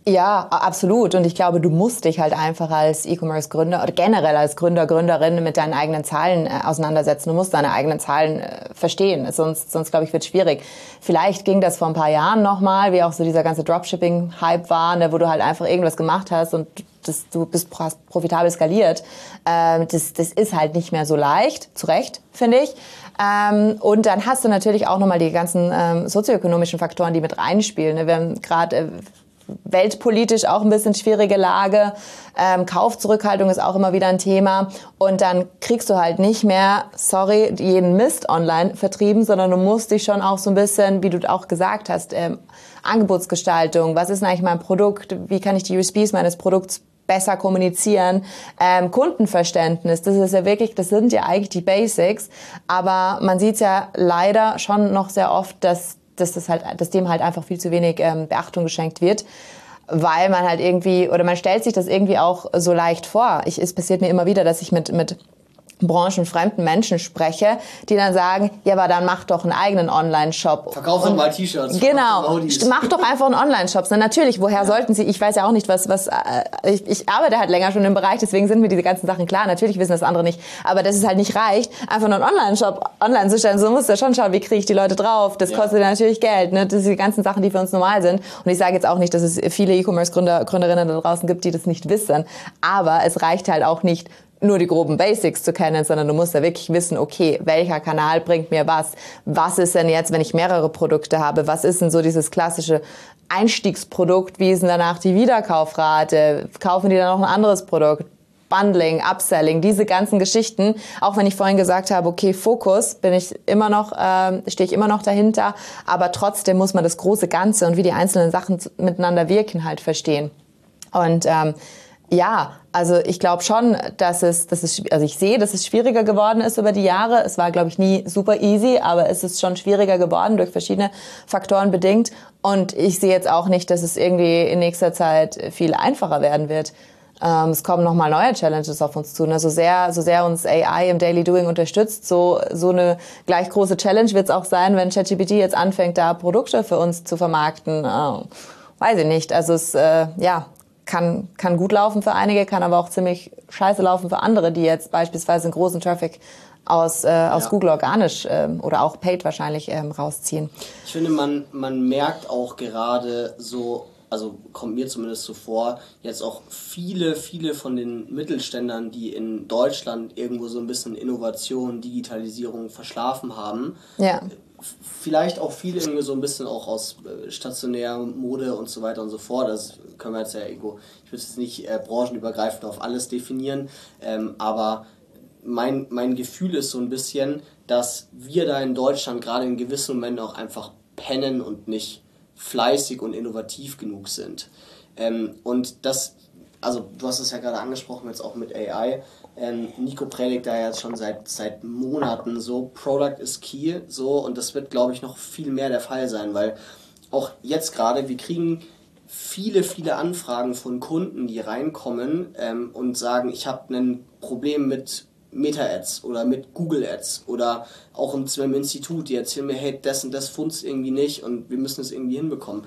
Ja, absolut. Und ich glaube, du musst dich halt einfach als E-Commerce-Gründer oder generell als Gründer, Gründerin mit deinen eigenen Zahlen äh, auseinandersetzen. Du musst deine eigenen Zahlen äh, verstehen. Sonst, sonst glaube ich, wird es schwierig. Vielleicht ging das vor ein paar Jahren nochmal, wie auch so dieser ganze Dropshipping-Hype war, ne, wo du halt einfach irgendwas gemacht hast und das, du bist profitabel skaliert. Ähm, das, das ist halt nicht mehr so leicht, zu Recht, finde ich. Ähm, und dann hast du natürlich auch nochmal die ganzen ähm, sozioökonomischen Faktoren, die mit reinspielen. Ne? Wir haben gerade äh, weltpolitisch auch ein bisschen schwierige Lage. Ähm, Kaufzurückhaltung ist auch immer wieder ein Thema. Und dann kriegst du halt nicht mehr, sorry, jeden Mist online vertrieben, sondern du musst dich schon auch so ein bisschen, wie du auch gesagt hast, ähm, Angebotsgestaltung, was ist denn eigentlich mein Produkt, wie kann ich die U S Ps meines Produkts besser kommunizieren, ähm, Kundenverständnis, das ist ja wirklich, das sind ja eigentlich die Basics, aber man sieht ja leider schon noch sehr oft, dass dass das halt, dass dem halt einfach viel zu wenig ähm, Beachtung geschenkt wird, weil man halt irgendwie, oder man stellt sich das irgendwie auch so leicht vor. Ich, es passiert mir immer wieder, dass ich mit, mit branchenfremden Menschen spreche, die dann sagen, ja, aber dann mach doch einen eigenen Online-Shop. Verkauf doch mal T-Shirts. Genau, mach doch einfach einen Online-Shop. Na, natürlich, woher ja. sollten sie, ich weiß ja auch nicht, was, was, äh, ich, ich arbeite halt länger schon im Bereich, deswegen sind mir diese ganzen Sachen klar. Natürlich wissen das andere nicht, aber dass es halt nicht reicht, einfach nur einen Online-Shop online zu stellen. So musst du ja schon schauen, wie kriege ich die Leute drauf. Das ja. kostet ja natürlich Geld, ne? Das sind die ganzen Sachen, die für uns normal sind. Und ich sage jetzt auch nicht, dass es viele E-Commerce-Gründer, Gründerinnen da draußen gibt, die das nicht wissen. Aber es reicht halt auch nicht, nur die groben Basics zu kennen, sondern du musst ja wirklich wissen, okay, welcher Kanal bringt mir was? Was ist denn jetzt, wenn ich mehrere Produkte habe? Was ist denn so dieses klassische Einstiegsprodukt? Wie ist denn danach die Wiederkaufrate? Kaufen die dann noch ein anderes Produkt? Bundling, Upselling, diese ganzen Geschichten. Auch wenn ich vorhin gesagt habe, okay, Fokus, bin ich immer noch, ähm, stehe ich immer noch dahinter. Aber trotzdem muss man das große Ganze und wie die einzelnen Sachen miteinander wirken halt verstehen. Und ähm, ja, also ich glaube schon, dass es, dass es, also ich sehe, dass es schwieriger geworden ist über die Jahre. Es war, glaube ich, nie super easy, aber es ist schon schwieriger geworden durch verschiedene Faktoren bedingt. Und ich sehe jetzt auch nicht, dass es irgendwie in nächster Zeit viel einfacher werden wird. Ähm, es kommen nochmal neue Challenges auf uns zu. Ne? So sehr, so sehr uns A I im Daily Doing unterstützt, so, so eine gleich große Challenge wird es auch sein, wenn ChatGPT jetzt anfängt, da Produkte für uns zu vermarkten. Oh, weiß ich nicht. Also es, äh, ja, kann, kann gut laufen für einige, kann aber auch ziemlich scheiße laufen für andere, die jetzt beispielsweise einen großen Traffic aus, äh, aus ja. Google organisch ähm, oder auch paid wahrscheinlich ähm, rausziehen. Ich finde, man, man merkt auch gerade so, also kommt mir zumindest so vor, jetzt auch viele, viele von den Mittelständlern, die in Deutschland irgendwo so ein bisschen Innovation, Digitalisierung verschlafen haben, ja. vielleicht auch viele irgendwie so ein bisschen auch aus stationärer Mode und so weiter und so fort. Das können wir jetzt ja irgendwo, ich würde jetzt nicht äh, branchenübergreifend auf alles definieren, ähm, aber mein, mein Gefühl ist so ein bisschen, dass wir da in Deutschland gerade in gewissen Momenten auch einfach pennen und nicht fleißig und innovativ genug sind. Ähm, und das, also du hast es ja gerade angesprochen, jetzt auch mit A I. Ähm, Nico predigt da jetzt schon seit, seit Monaten so, Product is key, so, und das wird, glaube ich, noch viel mehr der Fall sein, weil auch jetzt gerade, wir kriegen viele, viele Anfragen von Kunden, die reinkommen ähm, und sagen, ich habe ein Problem mit Meta-Ads oder mit Google-Ads oder auch im, im Institut, die erzählen mir, hey, das und das funzt irgendwie nicht und wir müssen es irgendwie hinbekommen.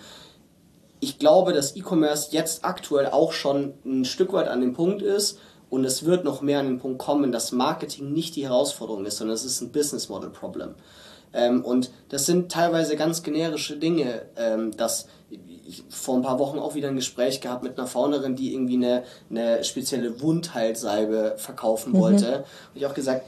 Ich glaube, dass E-Commerce jetzt aktuell auch schon ein Stück weit an dem Punkt ist und es wird noch mehr an den Punkt kommen, dass Marketing nicht die Herausforderung ist, sondern es ist ein Business-Model-Problem. Ähm, und das sind teilweise ganz generische Dinge, ähm, dass ich vor ein paar Wochen auch wieder ein Gespräch gehabt mit einer Founderin, die irgendwie eine, eine spezielle Wundheilsalbe verkaufen mhm. wollte. Und ich auch gesagt,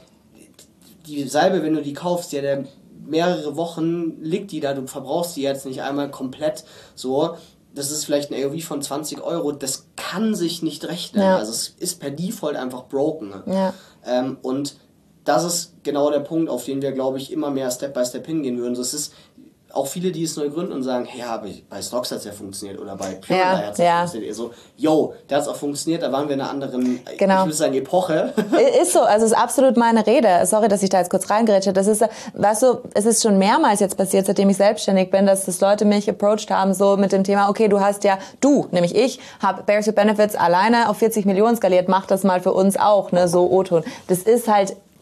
die Salbe, wenn du die kaufst, ja, der mehrere Wochen liegt die da, du verbrauchst die jetzt nicht einmal komplett so. Das ist vielleicht ein A O V von zwanzig Euro, das kann sich nicht rechnen. Ja. Also es ist per Default einfach broken. Ja. Ähm, und das ist genau der Punkt, auf den wir, glaube ich, immer mehr Step by Step hingehen würden. So, es ist auch viele, die es neu gründen und sagen, hey, ja, bei Stocks hat es ja funktioniert oder bei Pure ja, hat es ja, ja funktioniert. So, yo, da hat es auch funktioniert, da waren wir in einer anderen, genau. ich würde sagen, Epoche. Ist so, also ist absolut meine Rede. Sorry, dass ich da jetzt kurz reingrätsche. Das ist, weißt du, es ist schon mehrmals jetzt passiert, seitdem ich selbstständig bin, dass das Leute mich approached haben, so mit dem Thema, okay, du hast ja, du, nämlich ich, habe Bears with Benefits alleine auf vierzig Millionen skaliert, mach das mal für uns auch, ne, so O-Ton. Das ist halt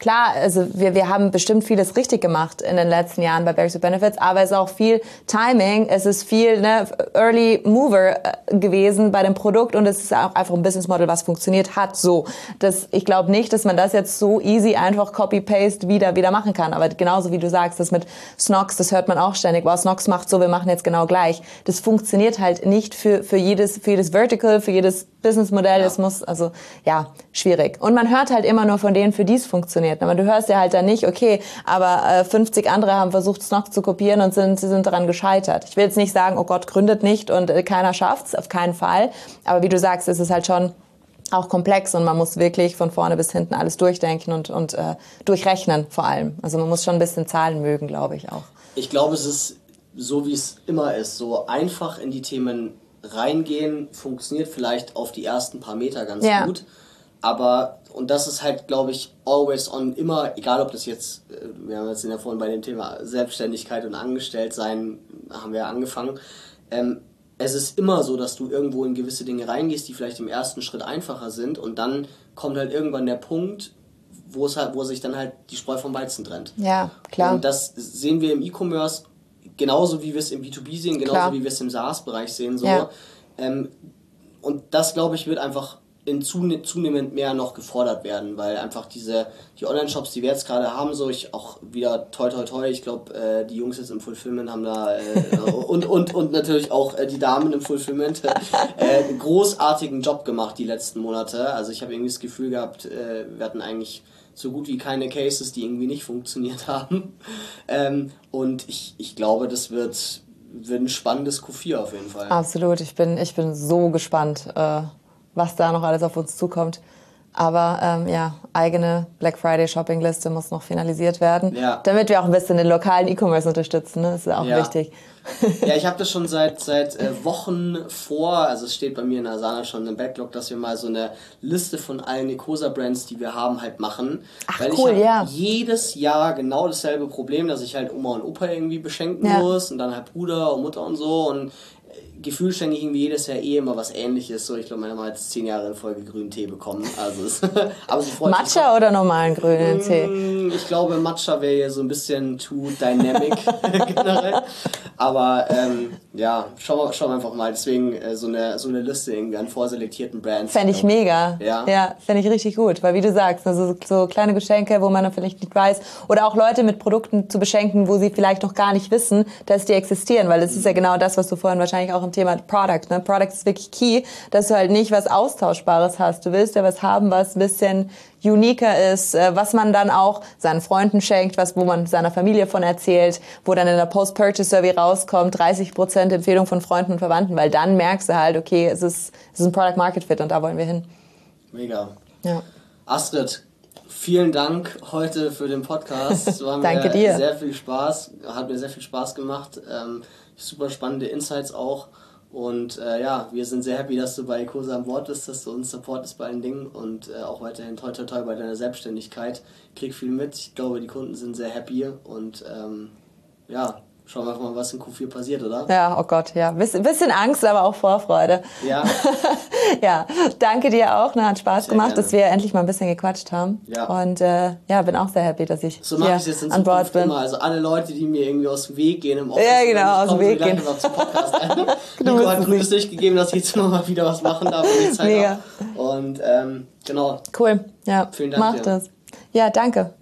klar, also wir, wir haben bestimmt vieles richtig gemacht in den letzten Jahren bei Berries with Benefits, aber es ist auch viel Timing, es ist viel ne, Early Mover gewesen bei dem Produkt und es ist auch einfach ein Business Model, was funktioniert hat. So, das, ich glaube nicht, dass man das jetzt so easy einfach Copy-Paste wieder, wieder machen kann. Aber genauso wie du sagst, das mit Snox, das hört man auch ständig. Wow, Snox macht so, wir machen jetzt genau gleich. Das funktioniert halt nicht für, für jedes, für jedes Vertical, für jedes Businessmodell. Es muss, also, ja, schwierig. Und man hört halt immer nur von denen, für die es funktioniert. Aber du hörst ja halt dann nicht, okay, aber äh, fünfzig andere haben versucht, Snox zu kopieren und sind, sind daran gescheitert. Ich will jetzt nicht sagen, oh Gott, gründet nicht und äh, keiner schafft's, auf keinen Fall. Aber wie du sagst, ist es halt schon auch komplex und man muss wirklich von vorne bis hinten alles durchdenken und, und äh, durchrechnen vor allem. Also man muss schon ein bisschen Zahlen mögen, glaube ich auch. Ich glaube, es ist so, wie es immer ist, so einfach in die Themen reingehen, funktioniert vielleicht auf die ersten paar Meter ganz ja. gut, aber, und das ist halt, glaube ich, always on, immer, egal ob das jetzt, wir haben jetzt in der vorhin bei dem Thema Selbstständigkeit und Angestelltsein, haben wir ja angefangen, ähm, es ist immer so, dass du irgendwo in gewisse Dinge reingehst, die vielleicht im ersten Schritt einfacher sind und dann kommt halt irgendwann der Punkt, wo es halt, wo sich dann halt die Spreu vom Weizen trennt. Ja, klar. Und das sehen wir im E-Commerce genauso, wie wir es im B zwei B sehen, genauso klar. wie wir es im SaaS-Bereich sehen. So. Ja. Ähm, und das, glaube ich, wird einfach in zunehmend mehr noch gefordert werden, weil einfach diese die Online-Shops, die wir jetzt gerade haben, so ich auch wieder toi toi toi, ich glaube, äh, die Jungs jetzt im Fulfillment haben da äh, und, und, und natürlich auch äh, die Damen im Fulfillment äh, einen großartigen Job gemacht die letzten Monate. Also ich habe irgendwie das Gefühl gehabt, äh, wir hatten eigentlich so gut wie keine Cases, die irgendwie nicht funktioniert haben. Ähm, und ich, ich glaube, das wird, wird ein spannendes Q vier auf jeden Fall. Absolut, ich bin, ich bin so gespannt, äh was da noch alles auf uns zukommt. Aber ähm, ja, eigene Black Friday Shopping-Liste muss noch finalisiert werden, ja. damit wir auch ein bisschen den lokalen E-Commerce unterstützen. Ne? Das ist auch ja. wichtig. Ja, ich habe das schon seit seit äh, Wochen vor, also es steht bei mir in Asana schon im Backlog, dass wir mal so eine Liste von allen Ecosa-Brands, die wir haben, halt machen. Ach, weil cool, ich ja. jedes Jahr genau dasselbe Problem, dass ich halt Oma und Opa irgendwie beschenken ja. muss und dann halt Bruder und Mutter und so und Gefühl schenke ich irgendwie jedes Jahr eh immer was Ähnliches. So, ich glaube, meine Mama hat jetzt zehn Jahre in Folge grünen Tee bekommen. Also es, aber sie freut Matcha sich oder normalen grünen Tee? Ich glaube, Matcha wäre ja so ein bisschen too dynamic generell. Aber ähm, ja, schauen wir, schauen wir einfach mal. Deswegen äh, so, eine, so eine Liste irgendwie an vorselektierten Brands. Fände ich mega. Ja, ja fände ich richtig gut. Weil wie du sagst, also so kleine Geschenke, wo man dann vielleicht nicht weiß. Oder auch Leute mit Produkten zu beschenken, wo sie vielleicht noch gar nicht wissen, dass die existieren. Weil das ist ja genau das, was du vorhin wahrscheinlich auch im Thema Product, ne? Product ist wirklich key, dass du halt nicht was Austauschbares hast. Du willst ja was haben, was ein bisschen uniker ist, was man dann auch seinen Freunden schenkt, was, wo man seiner Familie von erzählt, wo dann in der Post-Purchase-Survey rauskommt, dreißig Prozent Empfehlung von Freunden und Verwandten, weil dann merkst du halt, okay, es ist, es ist ein Product-Market-Fit und da wollen wir hin. Mega. Ja. Astrid, vielen Dank heute für den Podcast. Es war Danke mir dir. Sehr viel Spaß, hat mir sehr viel Spaß gemacht. Ähm, super spannende Insights auch. Und äh, ja, wir sind sehr happy, dass du bei Ecosa an Bord bist, dass du uns supportest bei allen Dingen und äh, auch weiterhin toi toi toi bei deiner Selbstständigkeit. Krieg viel mit. Ich glaube, die Kunden sind sehr happy und ähm, ja, schauen wir einfach mal, was in Q vier passiert, oder? Ja, oh Gott, ja. Bisschen, bisschen Angst, aber auch Vorfreude. Ja. Ja, danke dir auch. Ne, hat Spaß sehr gemacht, gerne. dass wir endlich mal ein bisschen gequatscht haben. Ja. Und äh, ja, bin auch sehr happy, dass ich so hier ich jetzt in an Bord bin. Immer. Also alle Leute, die mir irgendwie aus dem Weg gehen im Office. Ja, genau, aus dem Weg gehen. Zum Podcast Nico hat grünes Licht gegeben, dass ich jetzt noch mal wieder was machen darf. Und, die Zeit Mega. und ähm, genau. Cool. Ja, vielen Dank mach dir. das. Ja, danke.